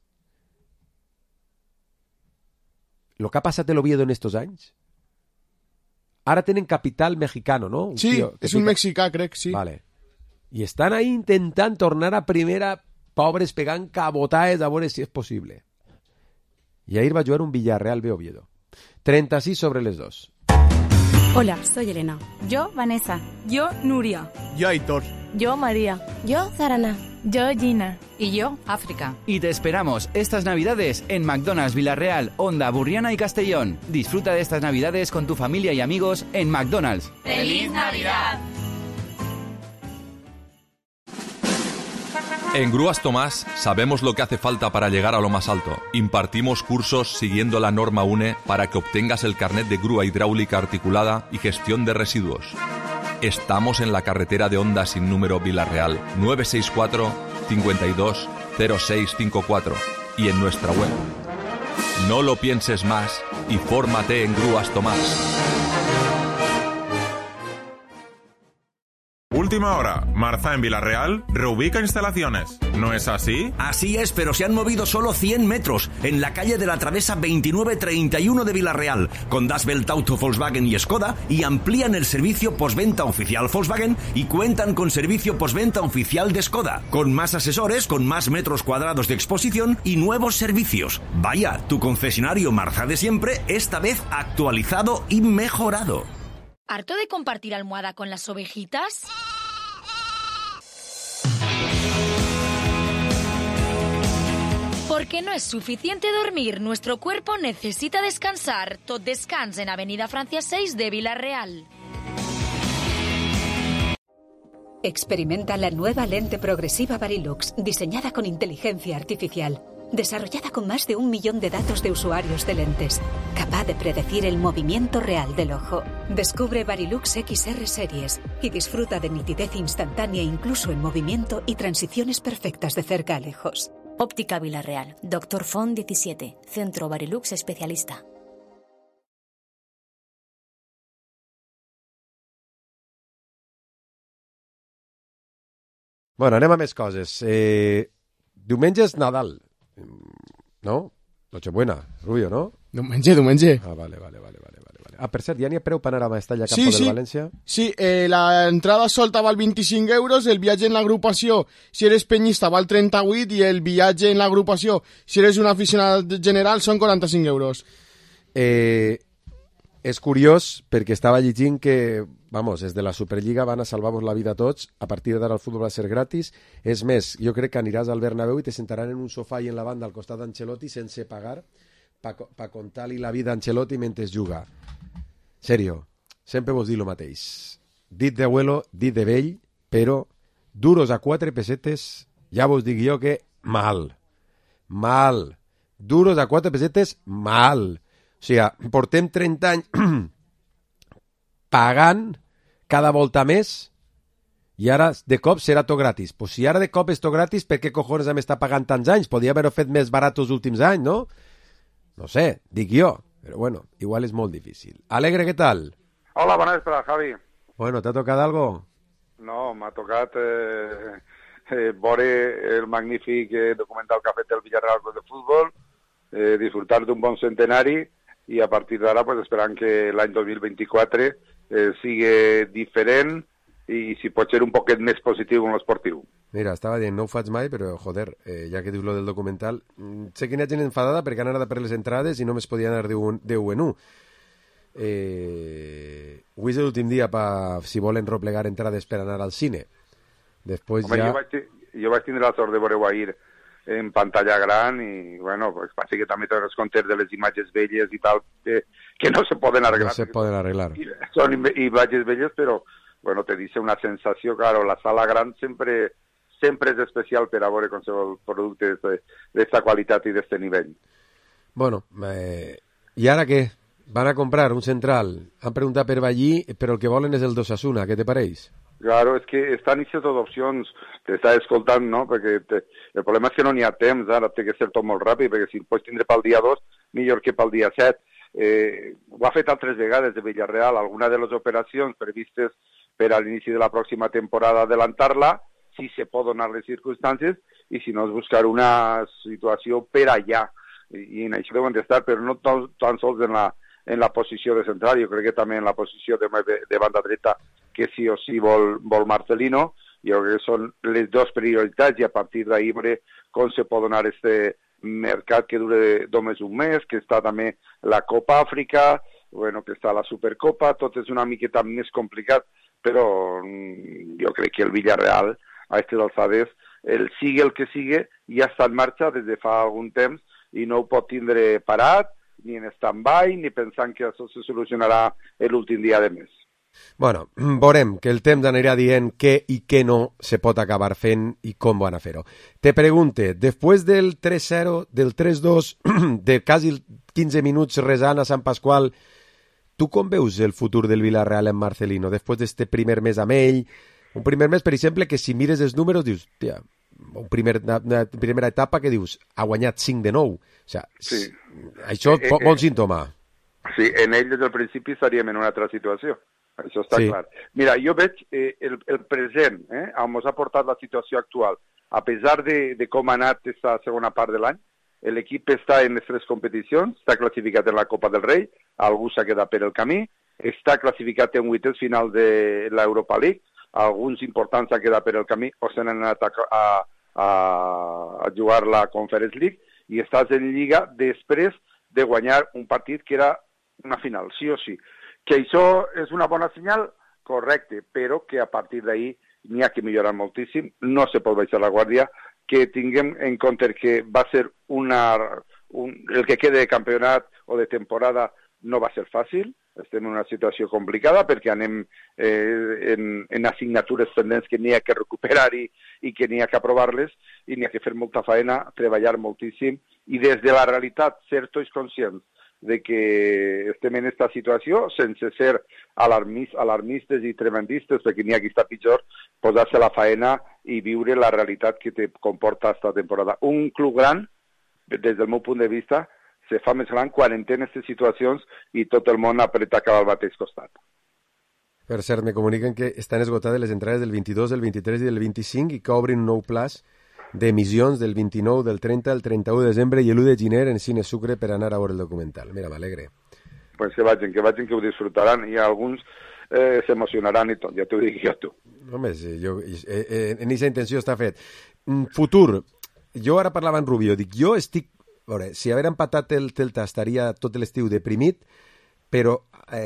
Lo que ha passat a l'Oviedo en estos anys... Ara tenen capital mexicano, ¿no? Sí, és un mexicà, crec, sí. Vale. I estan ahí intentant tornar a primera, pobres pegant cabotaes a veure si és possible. Y ahir va jugar un Villarreal B Oviedo. 36 sobre les 2. Hola, soy Elena. Yo, Vanessa. Yo, Nuria. Yo, Aitor. Yo, María. Yo, Zarana. Yo, Gina. Y yo, África. Y te esperamos estas Navidades en McDonald's Villarreal, Onda, Burriana y Castellón. Disfruta de estas Navidades con tu familia y amigos en McDonald's. ¡Feliz Navidad! En Grúas Tomás sabemos lo que hace falta para llegar a lo más alto. Impartimos cursos siguiendo la norma UNE para que obtengas el carnet de grúa hidráulica articulada y gestión de residuos. Estamos en la carretera de Onda sin número Villarreal, 964 52 0654 y en nuestra web. No lo pienses más y fórmate en Grúas Tomás. Última hora, Marza en Villarreal reubica instalaciones. ¿No es así? Así es, pero se han movido solo 100 metros en la calle de la Travesa 2931 de Villarreal, con Das Welt Auto Volkswagen y Skoda, y amplían el servicio postventa oficial Volkswagen y cuentan con servicio postventa oficial de Skoda, con más asesores, con más metros cuadrados de exposición y nuevos servicios. Vaya, tu concesionario Marza de siempre, esta vez actualizado y mejorado. ¿Harto de compartir almohada con las ovejitas? Porque no es suficiente dormir, nuestro cuerpo necesita descansar. Tot Descans en Avenida Francia 6 de Villarreal. Experimenta la nueva lente progresiva Varilux, diseñada con inteligencia artificial. Desarrollada con más de 1 millón de datos de usuarios de lentes, capaz de predecir el movimiento real del ojo. Descubre Varilux XR Series y disfruta de nitidez instantánea incluso en movimiento y transiciones perfectas de cerca a lejos. Óptica Villarreal, Dr. Font 17, Centro Varilux Especialista. Bueno, anem a més coses. Diumenge és Nadal. No? Nochebuena, Rubio, ¿no? Diumenge. Ah, vale. Ah, per cert, ja n'hi ha preu per anar a Mestalla Campo del València? Sí, la entrada solta val 25 euros, el viatge en l'agrupació, si eres penyista, val 38 i el viatge en l'agrupació, si eres un aficionat general, són 45 euros. És curiós perquè estava llegint que, vamos, des de la Superliga van a salvar-vos la vida a tots, a partir d'ara el futbol va ser gratis. És més, jo crec que aniràs al Bernabéu i te sentaran en un sofà i en la banda al costat d'Ancelotti sense pagar pa contar-li la vida a Ancelotti mentre juga. Serio, sempre vos dic el mateix. Dit d'abuelo, dit de vell, però duros a 4 pessetes, ja vos dic jo que mal. Duros a 4 pessetes, mal. O sigui, portem 30 anys pagant cada volta més i ara de cop serà tot gratis. Pues si ara de cop és tot gratis, per què cojones hem estat pagant tants anys? Podria haver-ho fet més barat els últims anys, no? No sé, dic jo. Pero bueno, igual es muy difícil. Alegre, ¿qué tal? Hola, buenas tardes, Javi. Bueno, ¿te ha tocado algo? No, m'ha tocat veure el magnífic documental que ha fet el Villarreal Club de Futbol, disfrutar d'un bon centenari i a partir d'ara pues, esperant que l'any 2024 sigui diferent i si pot ser un poquet més positiu en l'esportiu. Mira, estava dient, no ho faig mai, però joder, ja que dius lo del documental, sé que hi ha gent enfadada perquè han anat per les entrades i només podia anar de 1 en 1. Avui és l'últim dia si volen replegar entrades per anar al cine. Després Home, ja... jo vaig tindre la sort de veure-ho ahir en pantalla gran i, bueno, pues passa que també tens comptes de les imatges velles i tal, que no se poden arreglar. No se poden arreglar. Són imatges velles, però, bueno, te dice una sensació, claro, la sala gran sempre és especial per a veure qualsevol producte d'esta qualitat i d'este nivell. Bueno, ¿y ahora qué? Van a comprar un central. Han preguntat per Ballí, però el que volen és el d'Osasuna. Què te pareix? Claro, és que estan aquestes opcions, t'està escoltant, no? Perquè el problema és que no n'hi ha temps, ara té que ser tot molt ràpid, perquè si pots tindre pel dia 2, millor que pel dia 7. Ho ha fet altres vegades de Villarreal, alguna de les operacions previstes per a l'inici de la pròxima temporada adelantar-la, si se pot donar les circumstàncies, i si no és buscar una situació per allà. I en això deuen d'estar, però no tan sols en la posició de central, jo crec que també en la posició de banda dreta, que sí o sí vol Marcelino. Jo crec que són les dues prioritats, i a partir d'ahir veure com se pot donar este mercat que dure només un mes, que està també la Copa Àfrica, bueno, que està la Supercopa, tot és una miqueta més complicat, però jo crec que el Villarreal, a aquestes alçades, sigui el que sigui, ja està en marxa des de fa algun temps i no ho pot tindre parat, ni en stand-by, ni pensant que això se solucionarà l'últim dia de mes. Bueno, veurem que el temps anirà dient què i què no se pot acabar fent i com van a fer-ho. Te pregunte, després del 3-0, del 3-2, de quasi 15 minuts resant a Sant Pasqual, tu com veus el futur del Villarreal en Marcelino, després d'este primer mes amb ell? Un primer mes, per exemple, que si mires els números dius, tia, una primera etapa que dius, ha guanyat 5 de 9. O sea, sí. Això és bon símptoma. Sí, en ell des del principi estaríem en una altra situació. Això està clar. Mira, jo veig el present, on ens ha portat la situació actual. A pesar de com ha anat aquesta segona part de l'any, l'equip està en les 3 competicions, està classificat en la Copa del Rei, algú s'ha quedat per el camí, està classificat en 8 final de l'Europa League, alguns importants s'ha quedat per el camí o s'han anat a jugar la Conference League, i estàs en Lliga després de guanyar un partit que era una final, sí o sí. Que això és una bona senyal, correcte, però que a partir d'ahir n'hi ha que millorar moltíssim, no se pot baixar la guàrdia, que tinguem en compte que va ser el que quede de campionat o de temporada no va ser fàcil, estem en una situació complicada perquè anem en assignatures pendents que n'hi ha que recuperar i que n'hi ha que aprovar-les, i n'hi ha que fer molta feina, treballar moltíssim, i des de la realitat ser tots conscients de que estem en aquesta situació sense ser alarmistes i tremendistes, perquè n'hi ha qui està pitjor, posar-se la faena i viure la realitat que te comporta aquesta temporada. Un club gran, des del meu punt de vista, se fa més gran quan entén aquestes situacions i tot el món apreta cap al mateix costat. Per cert, me comuniquen que estan esgotades les entrades del 22, del 23 i del 25 i que obrin un nou plaç d'emissions del 29, del 30, el 31 de desembre i l'1 de gener en Cine Sucre per anar a veure el documental. Mira, m'alegre. Pues que vagin, que ho disfrutaran, i alguns s'emocionaran i tot, ja t'ho dic jo a tu. Home, sí, en aquesta intenció està fet. Futur, jo ara parlava en Rubio, dic, jo estic, a veure, si haver empatat el Celta estaria tot l'estiu deprimit, però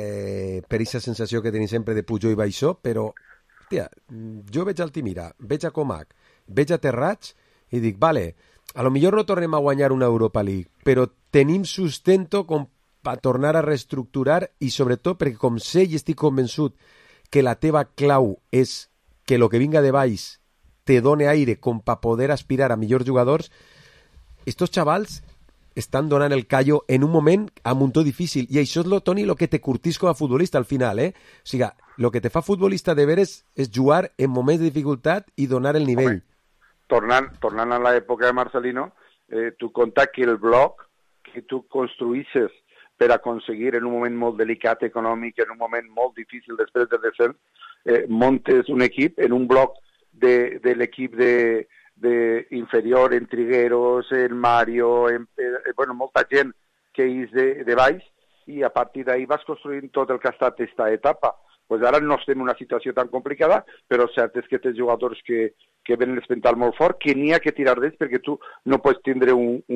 per aquesta sensació que tenim sempre de pujó i baixó, però, hòstia, jo veig Altimira, veig a Comac, veig a Terrats i dic, vale, a lo millor no tornem a guanyar una Europa League, però tenim sustento com per tornar a reestructurar i sobretot perquè com sé i estic convençut que la teva clau és que lo que vinga de baix te done aire com per poder aspirar a millors jugadors, estos xavals estan donant el callo en un moment a muntó difícil, i això és, Toni, lo que te curtís com a futbolista al final, O sigui, lo que te fa futbolista de veres és jugar en moments de dificultat i donar el nivell. Home, tornant a l'època de Marcelino, tu compta que el bloc que tu construïsses per aconseguir en un moment molt delicat econòmic, en un moment molt difícil després del descens, montes un equip en un bloc de l'equip de inferior, en Trigueros, en Mario, bueno, molta gent que és de baix, i a partir d'ahir vas construint tot el que ha estat aquesta etapa. Pues ara no estem en una situació tan complicada, però cert és que tens jugadors que venen l'espental molt fort, que n'hi ha que tirar d'ells, perquè tu no pots tindre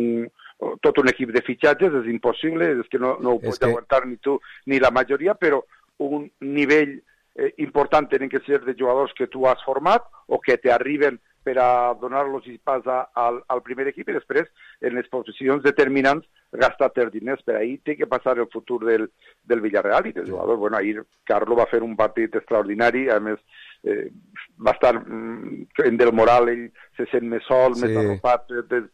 tot un equip de fitxatges, és impossible, és que no ho pots aguantar ni tu ni la majoria, però un nivell important tenen que ser de jugadors que tu has format o que t'arriben per a donar-los pas al primer equip i després, en les posicions determinants, gastar els diners. Per ahir té que passar el futur del Villarreal i dels jugadors. Bueno, ahir Carlo va fer un partit extraordinari, a més va estar en del moral, ell se sent més sol, més arropat,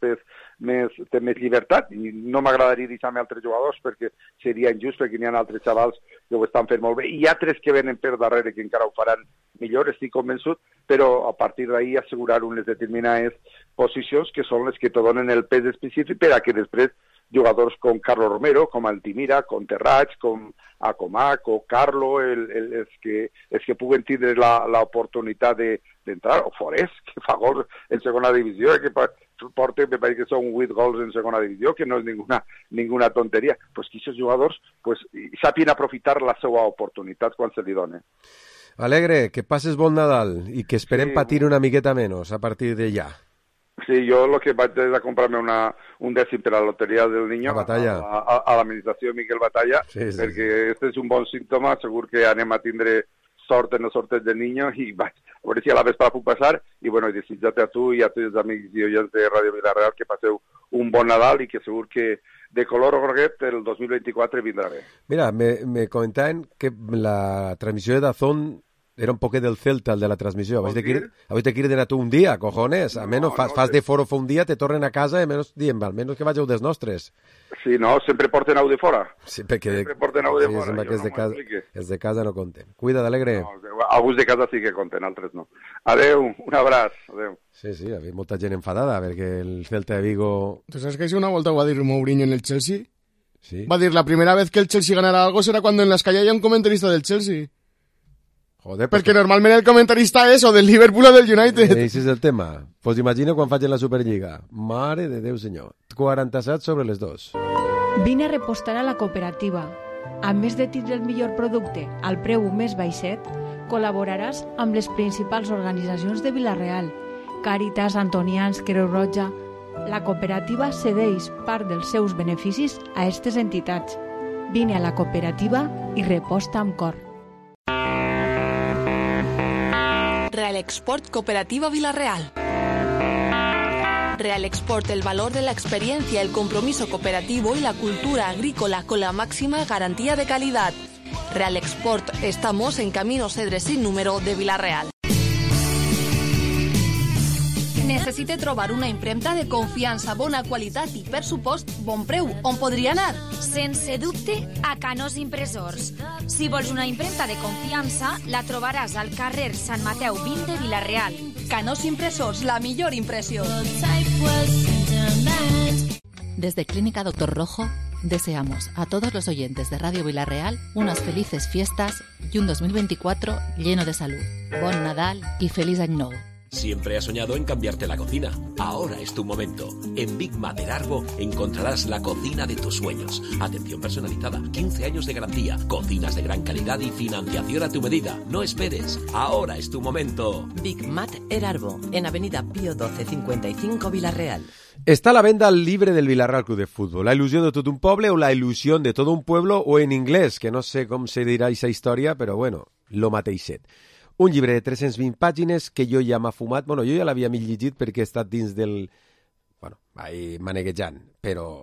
té més llibertat, i no m'agradaria deixar-me altres jugadors perquè seria injust, perquè n'hi ha altres xavals que ho estan fent molt bé, i hi ha 3 que venen per darrere que encara ho faran millor, estic convençut, però a partir d'ahir assegurar unes determinades posicions que són les que te donen el pes específic per a que després jugadors com Carlos Romero, com Altimira, com Terrats, com Acomac o Carlo, els que puguen tindre l'oportunitat d'entrar, o Forest, que fa gols en segona divisió, que porta, me parece que són 8 gols en segona divisió, que no és ninguna tonteria. Pues que aquests jugadors sàpien aprofitar la seva oportunitat quan se li dona. Alegre, que passes bon Nadal i que esperem patir una miqueta menys a partir de ja. Sí, jo el que vaig és a comprar-me un dècim per a la loteria del Niño a l'administració de Miquel Batalla, perquè este és un bon símptoma, segur que anem a tindre sort en els sorteig del Niño i vaig a veure si a la vespre puc passar i bueno, desitjar-te a tu i a tots els amics i oients de Ràdio Vilareal que passeu un bon Nadal i que segur que de color groguet el 2024 vindrà bé. Mira, me comentaven que la transmissió de Dazón era un poquet del Celta, el de la transmissió. Habéis de ir de tu un dia, cojones. A menos fas de foro un dia, te tornen a casa i menos diem, almenys que vageu dels nostres. Sí, no, sempre porten au de fora. Sí, perquè sempre porten au de fora. Els de casa no compten. Cuida't, Alegre. No, alguns de casa sí que compten, altres no. Adeu, un abraç, adeu. Sí, hi havia molta gent enfadada perquè el Celta de Vigo... ¿Tú sabes que una vuelta va a decir Mourinho en el Chelsea? Sí. Va a decir, la primera vez que el Chelsea ganará algo será cuando en las calles haya un comentarista del Chelsea. Joder, perquè normalment el comentarista és o del Liverpool o del United. Ese és el tema. Pues imagina quan facin la Superliga. Mare de Déu, senyor. 47 sobre les 2. Vine a repostar a la cooperativa. A més de tindre el millor producte al preu més baixet, col·laboraràs amb les principals organitzacions de Vila-real, Càritas, Antonians, Creu Roja. La cooperativa cedeix part dels seus beneficis a aquestes entitats. Vine a la cooperativa i reposta amb cor. Real Export Cooperativa Vila-real. Real Export, el valor de la experiencia, el compromiso cooperativo y la cultura agrícola con la máxima garantía de calidad. Real Export, estamos en Camino Cedres sin número de Vila-real. Necessite trobar una impremta de confiança, bona qualitat i, per supost, bon preu. On podria anar? Sense dubte, a Canós Impressors. Si vols una impremta de confiança, la trobaràs al carrer Sant Mateu 20 de Vila-real. Canós Impressors, la millor impressió. Desde Clínica Doctor Rojo, deseamos a todos los oyentes de Radio Vila-real unas felices fiestas y un 2024 lleno de salud. Bon Nadal y feliz año nuevo. Siempre has soñado en cambiarte la cocina. Ahora es tu momento. En Big Mater Arbo encontrarás la cocina de tus sueños. Atención personalizada, 15 años de garantía, cocinas de gran calidad y financiación a tu medida. No esperes. Ahora es tu momento. Big Mater Arbo, en Avenida Pío 12, 55, Vila-real. Està a la venda el llibre del Villarreal Club de Fútbol, La il·lusió de tot un poble o La il·lusió de tot un pueblo, o en inglès, que no sé com se dirà aquesta història, però bueno, lo mateixet. Un llibre de 320 pàgines que jo ja m'ha fumat. Bueno, jo ja l'havia mig llegit perquè he estat dins del... Bueno, vaig maneguejant, però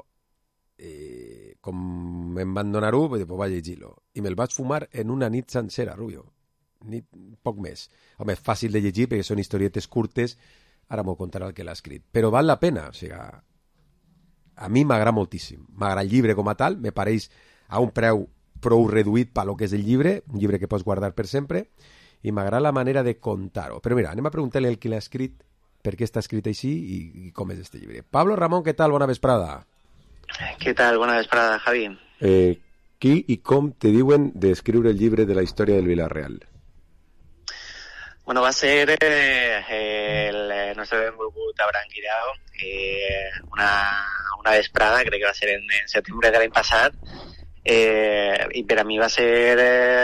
com em van donar-ho, pues vaig llegir-lo. I me'l vaig fumar en una nit sencera, Rubio. Nit, poc més. Home, és fàcil de llegir perquè són historietes curtes. Ara m'ho contarà el que l'ha escrit. Però val la pena. O sigui, a mi m'agrada moltíssim. M'agrada el llibre com a tal. Me pareix a un preu prou reduït per lo que és el llibre. Un llibre que pots guardar per sempre. I m'agrada la manera de contar-ho. Però mira, anem a preguntar-li al qui l'ha escrit per què està escrit així i com és este llibre. Pablo Ramón, què tal? Bona vesprada. Què tal? Bona vesprada, Javi. Qui i com te diuen d'escriure el llibre de la història del Villarreal? Bueno, va ser el nostre benvolgut Abraham Guirao, una vesprada, crec que va ser en setembre de l'any passat, i per a mi va ser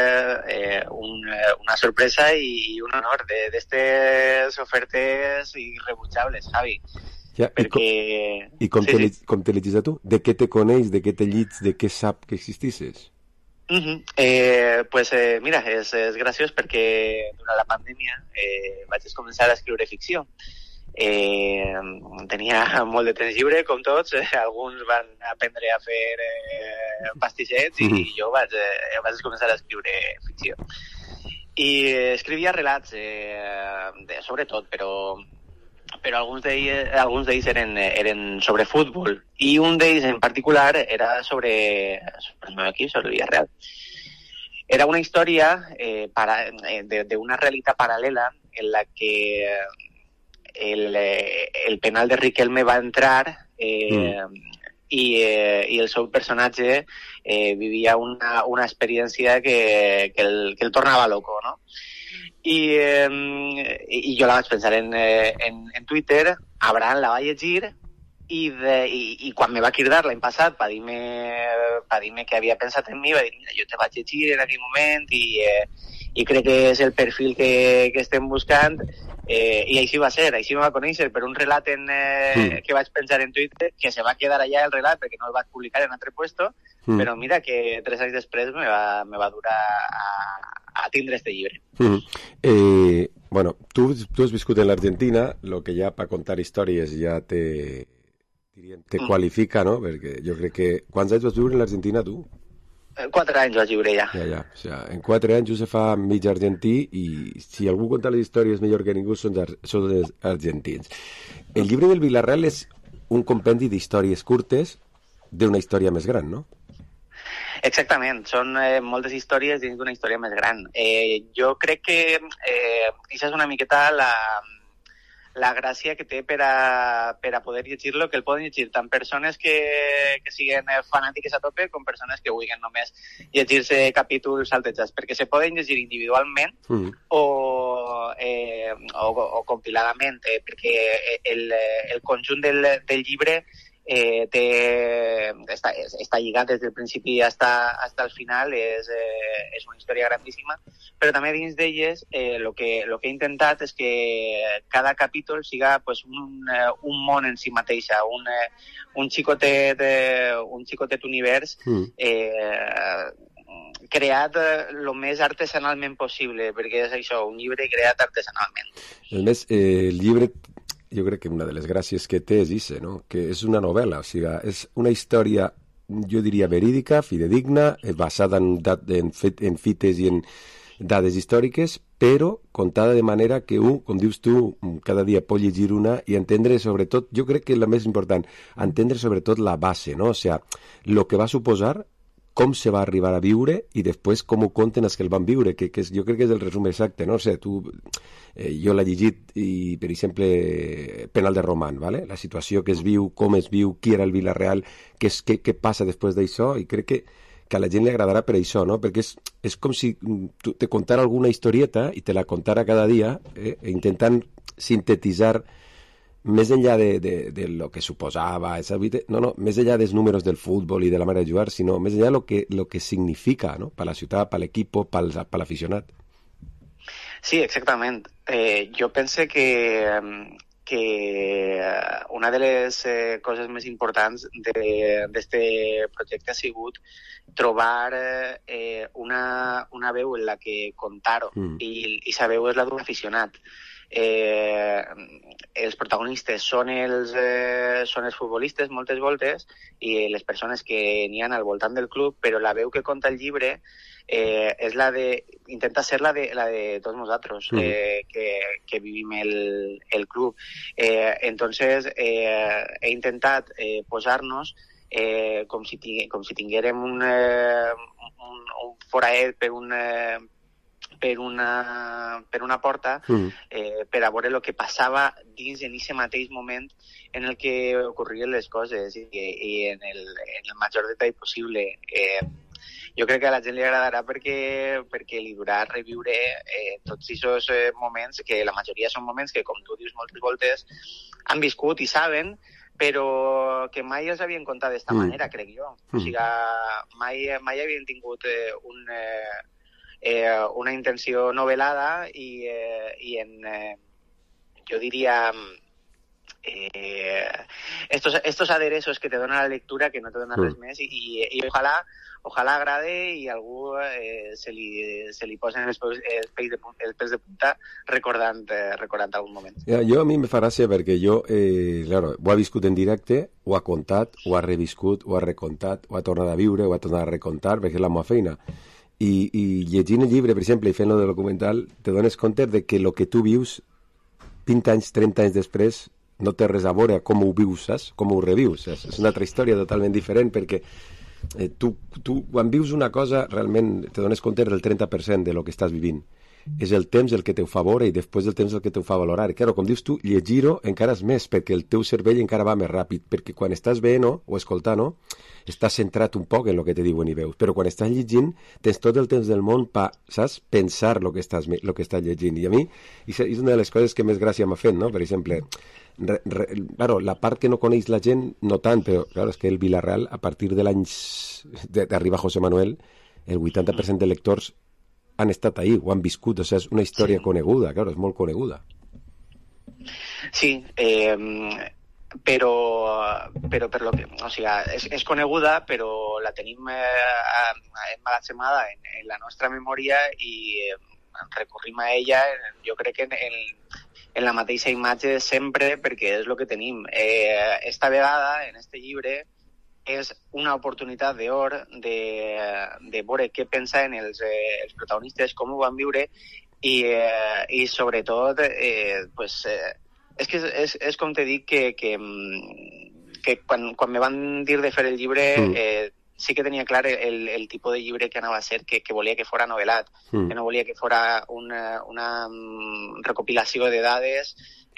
una sorpresa i un honor d'estes ofertes irrebutjables, Javi. Ja, perquè... I com te llegis a tu? De què te coneix, de què te llits, de què sap que existisses? Pues mira, és graciós perquè durant la pandèmia vaig començar a escriure ficció Tenia molt de temps lliure, com tots. Alguns van aprendre a fer pastissets i jo vaig començar a escriure ficció. I escrivia relats, sobretot, però alguns d'ells eren sobre futbol, i un d'ells en particular era sobre el meu equip, sobre el Villarreal. Era una història d'una realitat paral·lela en la que el penal de Riquelme va entrar i el seu personatge vivia una experiència que el tornava loco, no? I jo la vaig pensar en Twitter, Abraham la va llegir i quan me va cridar l'any passat per dir-me que havia pensat en mi, va dir, mira, jo te vaig llegir en aquell moment i crec que és el perfil que estem buscant, i així va ser, així me va conèixer per un relat que vaig pensar en Twitter, que se va quedar allà el relat perquè no el vaig publicar en altre puesto, però mira que 3 anys després me va durar a tindre este llibre. Bueno, tu has viscut en l'Argentina, lo que ja per contar històries ja te qualifica, no? Perquè jo crec que... Quants anys vas viure en l'Argentina, tu? 4 anys vaig viure ja. Ja. O sigui, en 4 anys se fa mig argentí i si algú conta les històries millor que ningú són els argentins. El llibre del Villarreal és un compendi d'històries curtes d'una història més gran, no? Exactament, són moltes històries dins d'una història més gran. Jo crec que això és una miqueta la gràcia que té per a poder llegir-lo, que el poden llegir tant persones que siguin fanàtiques a tope com persones que vulguin només llegir-se capítols saltejats, perquè se poden llegir individualment o compiladament, perquè el conjunt del llibre està lligat des del principi hasta el final, és una història grandíssima, però també dins d'elles el que he intentat és que cada capítol siga pues, un món en si mateixa, un xicotet univers creat el més artesanalment possible, perquè és això, un llibre creat artesanalment. A més, el llibre, jo crec que una de les gràcies que té és això, no? Que és una novel·la, o sigui, és una història, jo diria, verídica, fidedigna, basada en fites i en dades històriques, però contada de manera que com dius tu, cada dia pot llegir una i entendre sobretot, jo crec que la més important, entendre sobretot la base, no? O sigui, el que va suposar, com se va arribar a viure i després com ho conten els que el van viure, que jo crec que és el resum exacte, no? O sigui, jo l'he llegit i, per exemple, Penal de Román, ¿vale? La situació que es viu, com es viu, qui era el Villarreal, què passa després d'això, i crec que a la gent li agradarà per això, no? Perquè és com si te contara alguna historieta i te la contara cada dia, intentant sintetitzar més enllà de lo que suposava, més enllà dels números del futbol i de la manera de jugar, sinó més enllà lo que significa, no? Per la ciutat, per l'equip, per l'aficionat. Sí, exactament. Jo pense que una de les coses més importants d'este projecte ha sigut trobar una veu en la que contar-ho, i sa veu és la d'un aficionat. Els protagonistes són els futbolistes moltes voltes i les persones que n'hi ha al voltant del club, però la veu que conta el llibre és intenta ser la de tots nosaltres que vivim el club. Entonces he intentat posar-nos com si tinguérem un foraet per una porta per a veure el que passava dins en aquest mateix moment en el que ocorrien les coses i en el major detall possible. Jo crec que a la gent li agradarà perquè li durà reviure tots aquests moments, que la majoria són moments que, com tu dius moltes voltes, han viscut i saben, però que mai els havien contat d'esta manera, crec jo. O sigui, mai havien tingut una intenció novel·lada i jo diria estos aderezos que te dona la lectura que no te donen res més i ojalà agrade i algú se li posen els pèls de punta recordant algun moment. Jo a mi me fa gràcia perquè jo, claro, ho ha viscut en directe, ho ha contat, ho ha reviscut, ho ha recontat, ho ha tornat a viure, ho ha tornat a recontar, perquè és la meva feina. I llegint el llibre, per exemple, i fent-lo de documental, te dones compte de que el que tu vius 20 anys, 30 anys després no té res a veure com ho vius, saps? Com ho revius, saps? És una altra història totalment diferent perquè tu quan vius una cosa realment te dones compte del 30% de lo que estàs vivint. És el temps el que te ho fa veure i després del temps el que te ho fa valorar. I claro, com dius tu, llegir-ho encara és més perquè el teu cervell encara va més ràpid, perquè quan estàs veient-ho o escoltant-ho estàs centrat un poc en el que te diuen i veus, però quan estàs llegint tens tot el temps del món per, saps, pensar el que estàs llegint. I a mi és una de les coses que més gràcia m'ha fet, no? Per exemple, claro, la part que no coneix la gent no tant, però claro, és que el Villarreal a partir de l'any d'arribar José Manuel el 80% de lectors han estat ahí, ho han viscut, o sigui, és una història coneguda, claro, és molt coneguda. Sí, però per lo que, o sigui, és coneguda, però la tenim emmagatzemada en la nostra memòria i recorrim a ella, jo crec que en la mateixa imatge sempre, perquè és el que tenim. Esta vegada, en este llibre, és una oportunitat d'or de veure què pensen els protagonistes, com ho van viure i sobretot pues, és com te dic que quan me van dir de fer el llibre sí que tenia clar el tipus de llibre que anava a ser, que volia que fora novel·lat, que no volia que fora una recopilació de dades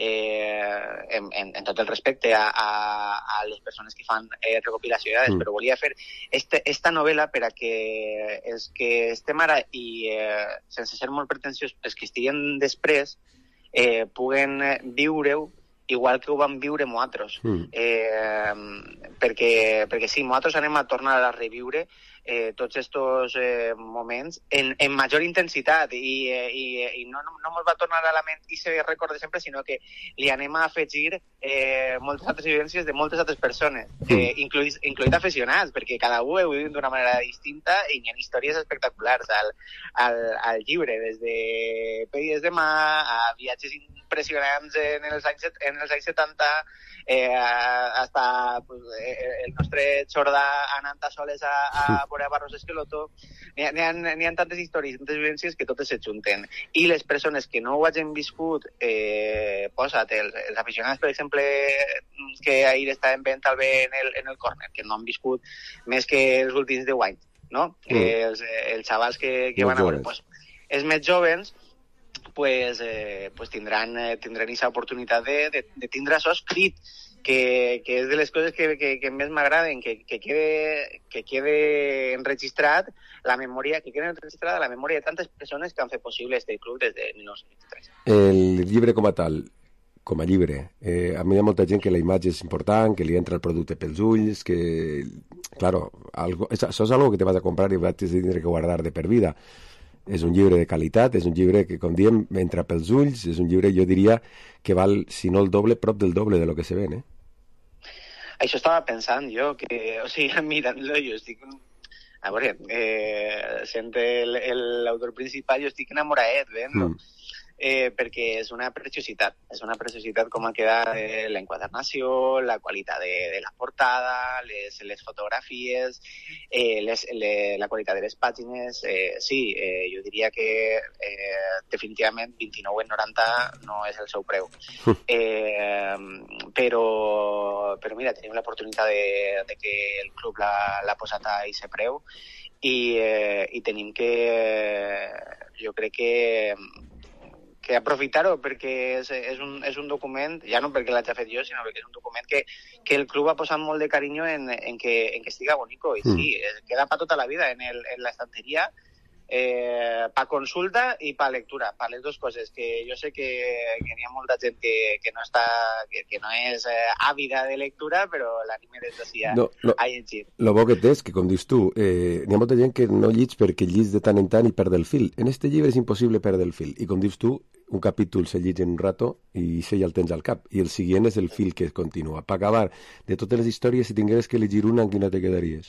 en tot el respecte a les persones que fan recopilació de dades, però volia fer esta novel·la per a que els que estem ara i sense ser molt pretensiós, els que estiguen després puguen viure-ho igual que ho vam viure nosaltres. Perquè sí, nosaltres anem a tornar a reviure tots aquests moments en major intensitat i no ens va tornar a la ment i se recorda sempre, sinó que li anem a afegir moltes altres vivències de moltes altres persones, incloït aficionats, perquè cada un ho viu d'una manera distinta i hi ha històries espectaculars al llibre, des de Pedis de mà a viatges impressionants en els anys 70 hasta pues, el nostre Jordà anant a soles a veure Barros Esqueloto. N'hi ha tantes històries, tantes vivències que totes se junten. I les persones que no ho hagin viscut, posa't, els aficionats, per exemple, que ahir estaven veient al bé en el córner, que no han viscut més que els últims 10 anys, no? Els xavals que van a veure. Pues, els més joves pues tindran aquesta oportunitat de tindre això escrit, que és de les coses que més m'agraden, que quede enregistrat la memòria, de tantes persones que han fet possible este club des de 1923. El llibre com a tal, com a llibre, a mi hi ha molta gent que la imatge és important, que li entra el producte pels ulls, que, claro, això és algo que te vas a comprar i vas a tindre que guardar de per vida. És un llibre de qualitat, és un llibre que, com diem, entra pels ulls, és un llibre, jo diria, que val, si no el doble, prop del doble de lo que se ven, Això estava pensant jo, que, o sigui, mirant-lo, jo estic... A veure, sent l'autor principal, jo estic enamoradet, vent-lo. Perquè és una preciositat com ha quedat l'enquadernació, la qualitat de la portada, les fotografies, la qualitat de les pàgines. Sí, jo diria que definitivament 29,90 no és el seu preu. Però mira, tenim l'oportunitat de que el club l'ha posat a aquest preu i tenim que, jo crec que aprofitar-ho, perquè és un document, ja no perquè l'haig fet jo, sinó perquè és un document que el club ha posat molt de carinyo en que estiga bonico, i sí, queda per tota la vida en l'estanteria, per consulta i per lectura, per les dues coses, que jo sé que n'hi ha molta gent que no és àvida de lectura, però l'anime des d'ací a llegir. Lo bo que té és que, com dius tu, n'hi ha molta gent que no llig perquè llig de tant en tant i perd el fil. En este llibre és impossible perdre el fil, i com dius tu, un capítol se llige en un rato i se ja el tens al cap, i el següent és el fil que continua. Per acabar, de totes les històries, si tingueres que elegir una, en quina te quedaries?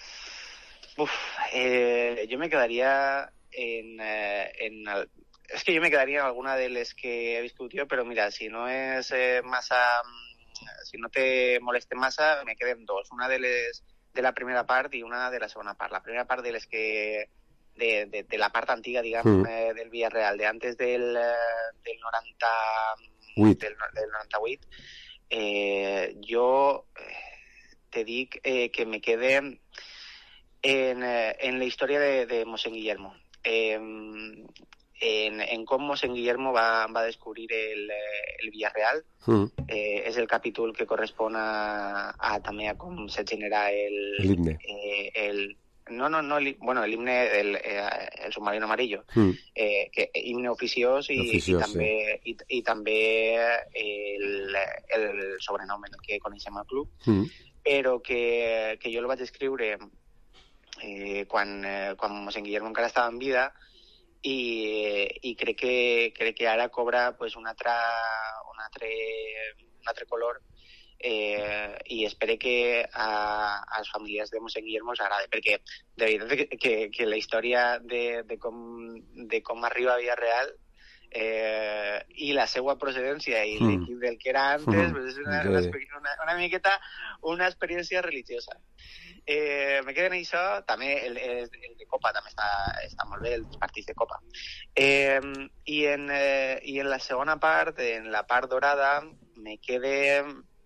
Jo me quedaria és que jo me quedaria en alguna de les que he viscut jo, però mira, si no és massa... Si no te moleste massa, me queden dos. Una de la primera part i una de la segona part. La primera part de les que... de la part antiga, diguem, del Villarreal, de antes del 98, jo te dic que me quede en la història de Mossèn Guillermo. En com Mossèn Guillermo va descobrir el Villarreal. És el capítol que correspon també a com se genera l'himne. L'himne, el submarino amarillo, que himne oficiós i també el sobrenom en el que coneixem el club, però que jo el vaig escriure quan Mossèn Guillermo encara estava en vida, i crec que ara cobra pues, un altre color, i espero que als familiars de Mossèn Guillermo us agradi, perquè de veritat que la història de com arriba a Villarreal i la seva procedència i l'equip del que era antes pues és una miqueta una experiència religiosa. Me queden això, també el de Copa també està molt bé, els partits de Copa. I en la segona part, en la part dorada, me quede...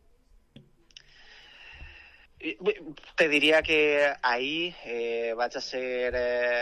Te diria que ahir vaig a ser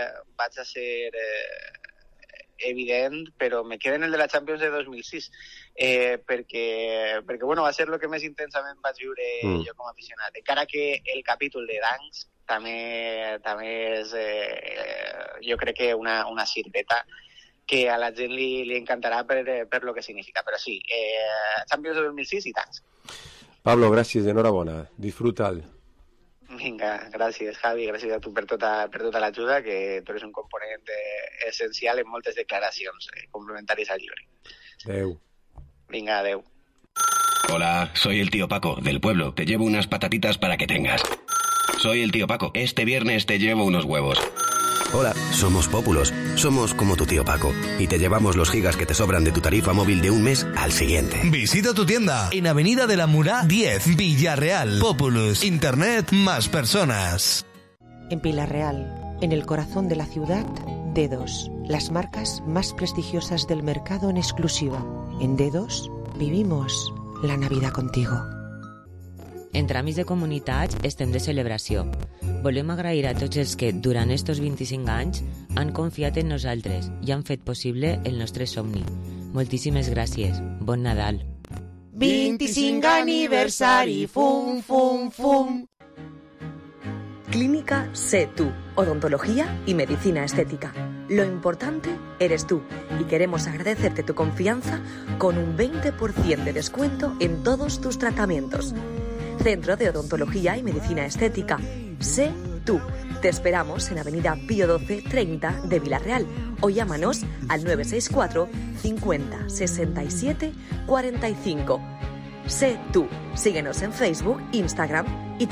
evident, però me queda en el de la Champions de 2006, perquè bueno, va ser el que més intensament vaig viure jo com a aficionat. Encara que el capítol de Danks també és, jo crec que una cirveta que a la gent li encantarà per lo que significa. Però sí, Champions de 2006 i Danks. Pablo, gràcies, enhorabona. Disfruta'l. Vinga, gràcies, Javi, gràcies a tu per tota l'ajuda, que tu eres un component essencial en moltes declaracions complementàries al llibre. Adeu. Venga, adeu. Hola, soy el tío Paco, del pueblo. Te llevo unas patatitas para que tengas. Soy el tío Paco. Este viernes te llevo unos huevos. Hola, somos Pópulos. Somos como tu tío Paco. Y te llevamos los gigas que te sobran de tu tarifa móvil de un mes al siguiente. Visita tu tienda en Avenida de la Murá 10, Villarreal. Populus. Internet más personas. En Pilar Real, en el corazón de la ciudad, Dedos. Las marcas más prestigiosas del mercado en exclusiva. En Dedos vivimos la Navidad contigo. En Tràmits de Comunitats estem de celebració. Volem agrair a tots els que, durant estos 25 anys, han confiat en nosaltres i han fet possible el nostre somni. Moltíssimes gràcies. Bon Nadal. 25 aniversari, fum, fum, fum. Clínica Sé Tú, odontología y medicina estética. Lo importante eres tú y queremos agradecerte tu confianza con un 20% de descuento en todos tus tratamientos. Centro de Odontología y Medicina Estética. Sé Tú. Te esperamos en Avenida Pío 12 30 de Villarreal o llámanos al 964 50 67 45. Sé Tú. Síguenos en Facebook, Instagram y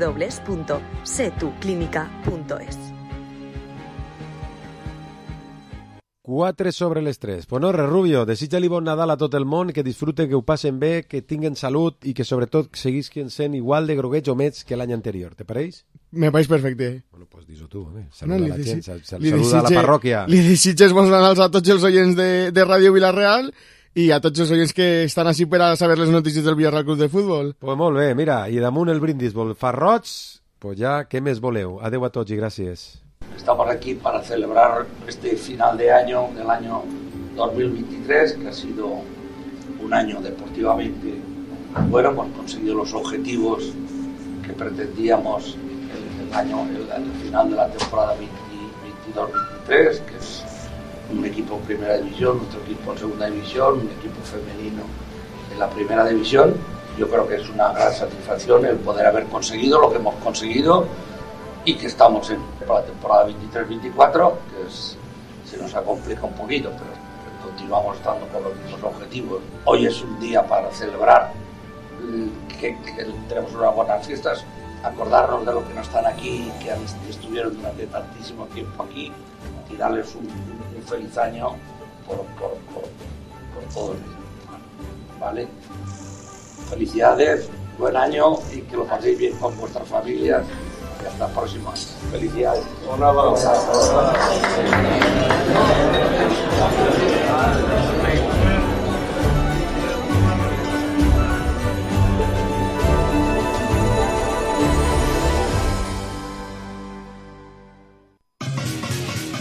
www.setuclinica.es. 4 sobre les 3. Pues no, res, Rubio, desitja-li bon Nadal a tot el món, que disfruten, que ho passen bé, que tinguen salut i que sobretot seguisquen sent igual de groguets o més que l'any anterior. Te pareix? Me pareix perfecte. Bueno, pues dis-ho tu, saluda a la gent, saluda a la parròquia. Li desitges bons Nadals a tots els oients de Ràdio Vilareal i a tots els oients que estan així per a saber les notícies del Villarreal Club de Futbol. Pues molt bé, mira, i damunt el brindis vol fa roig, pues ja, què més voleu? Adeu a tots i gràcies. Estamos aquí para celebrar este final de año, del año 2023, que ha sido un año deportivamente bueno. Hemos conseguido los objetivos que pretendíamos el final de la temporada 22-23, que es un equipo en primera división, otro equipo en segunda división, un equipo femenino en la primera división. Yo creo que es una gran satisfacción el poder haber conseguido lo que hemos conseguido y que estamos en la temporada 23-24, que se nos ha complicado un poquito, pero continuamos estando con los mismos objetivos. Hoy es un día para celebrar que tenemos unas buenas fiestas, acordarnos de los que no están aquí, que estuvieron durante tantísimo tiempo aquí, y darles un feliz año por todo el mundo. ¿Vale? Felicidades, buen año y que lo paséis bien con vuestras familias. Y hasta el próximo año. Felicidades. Hola.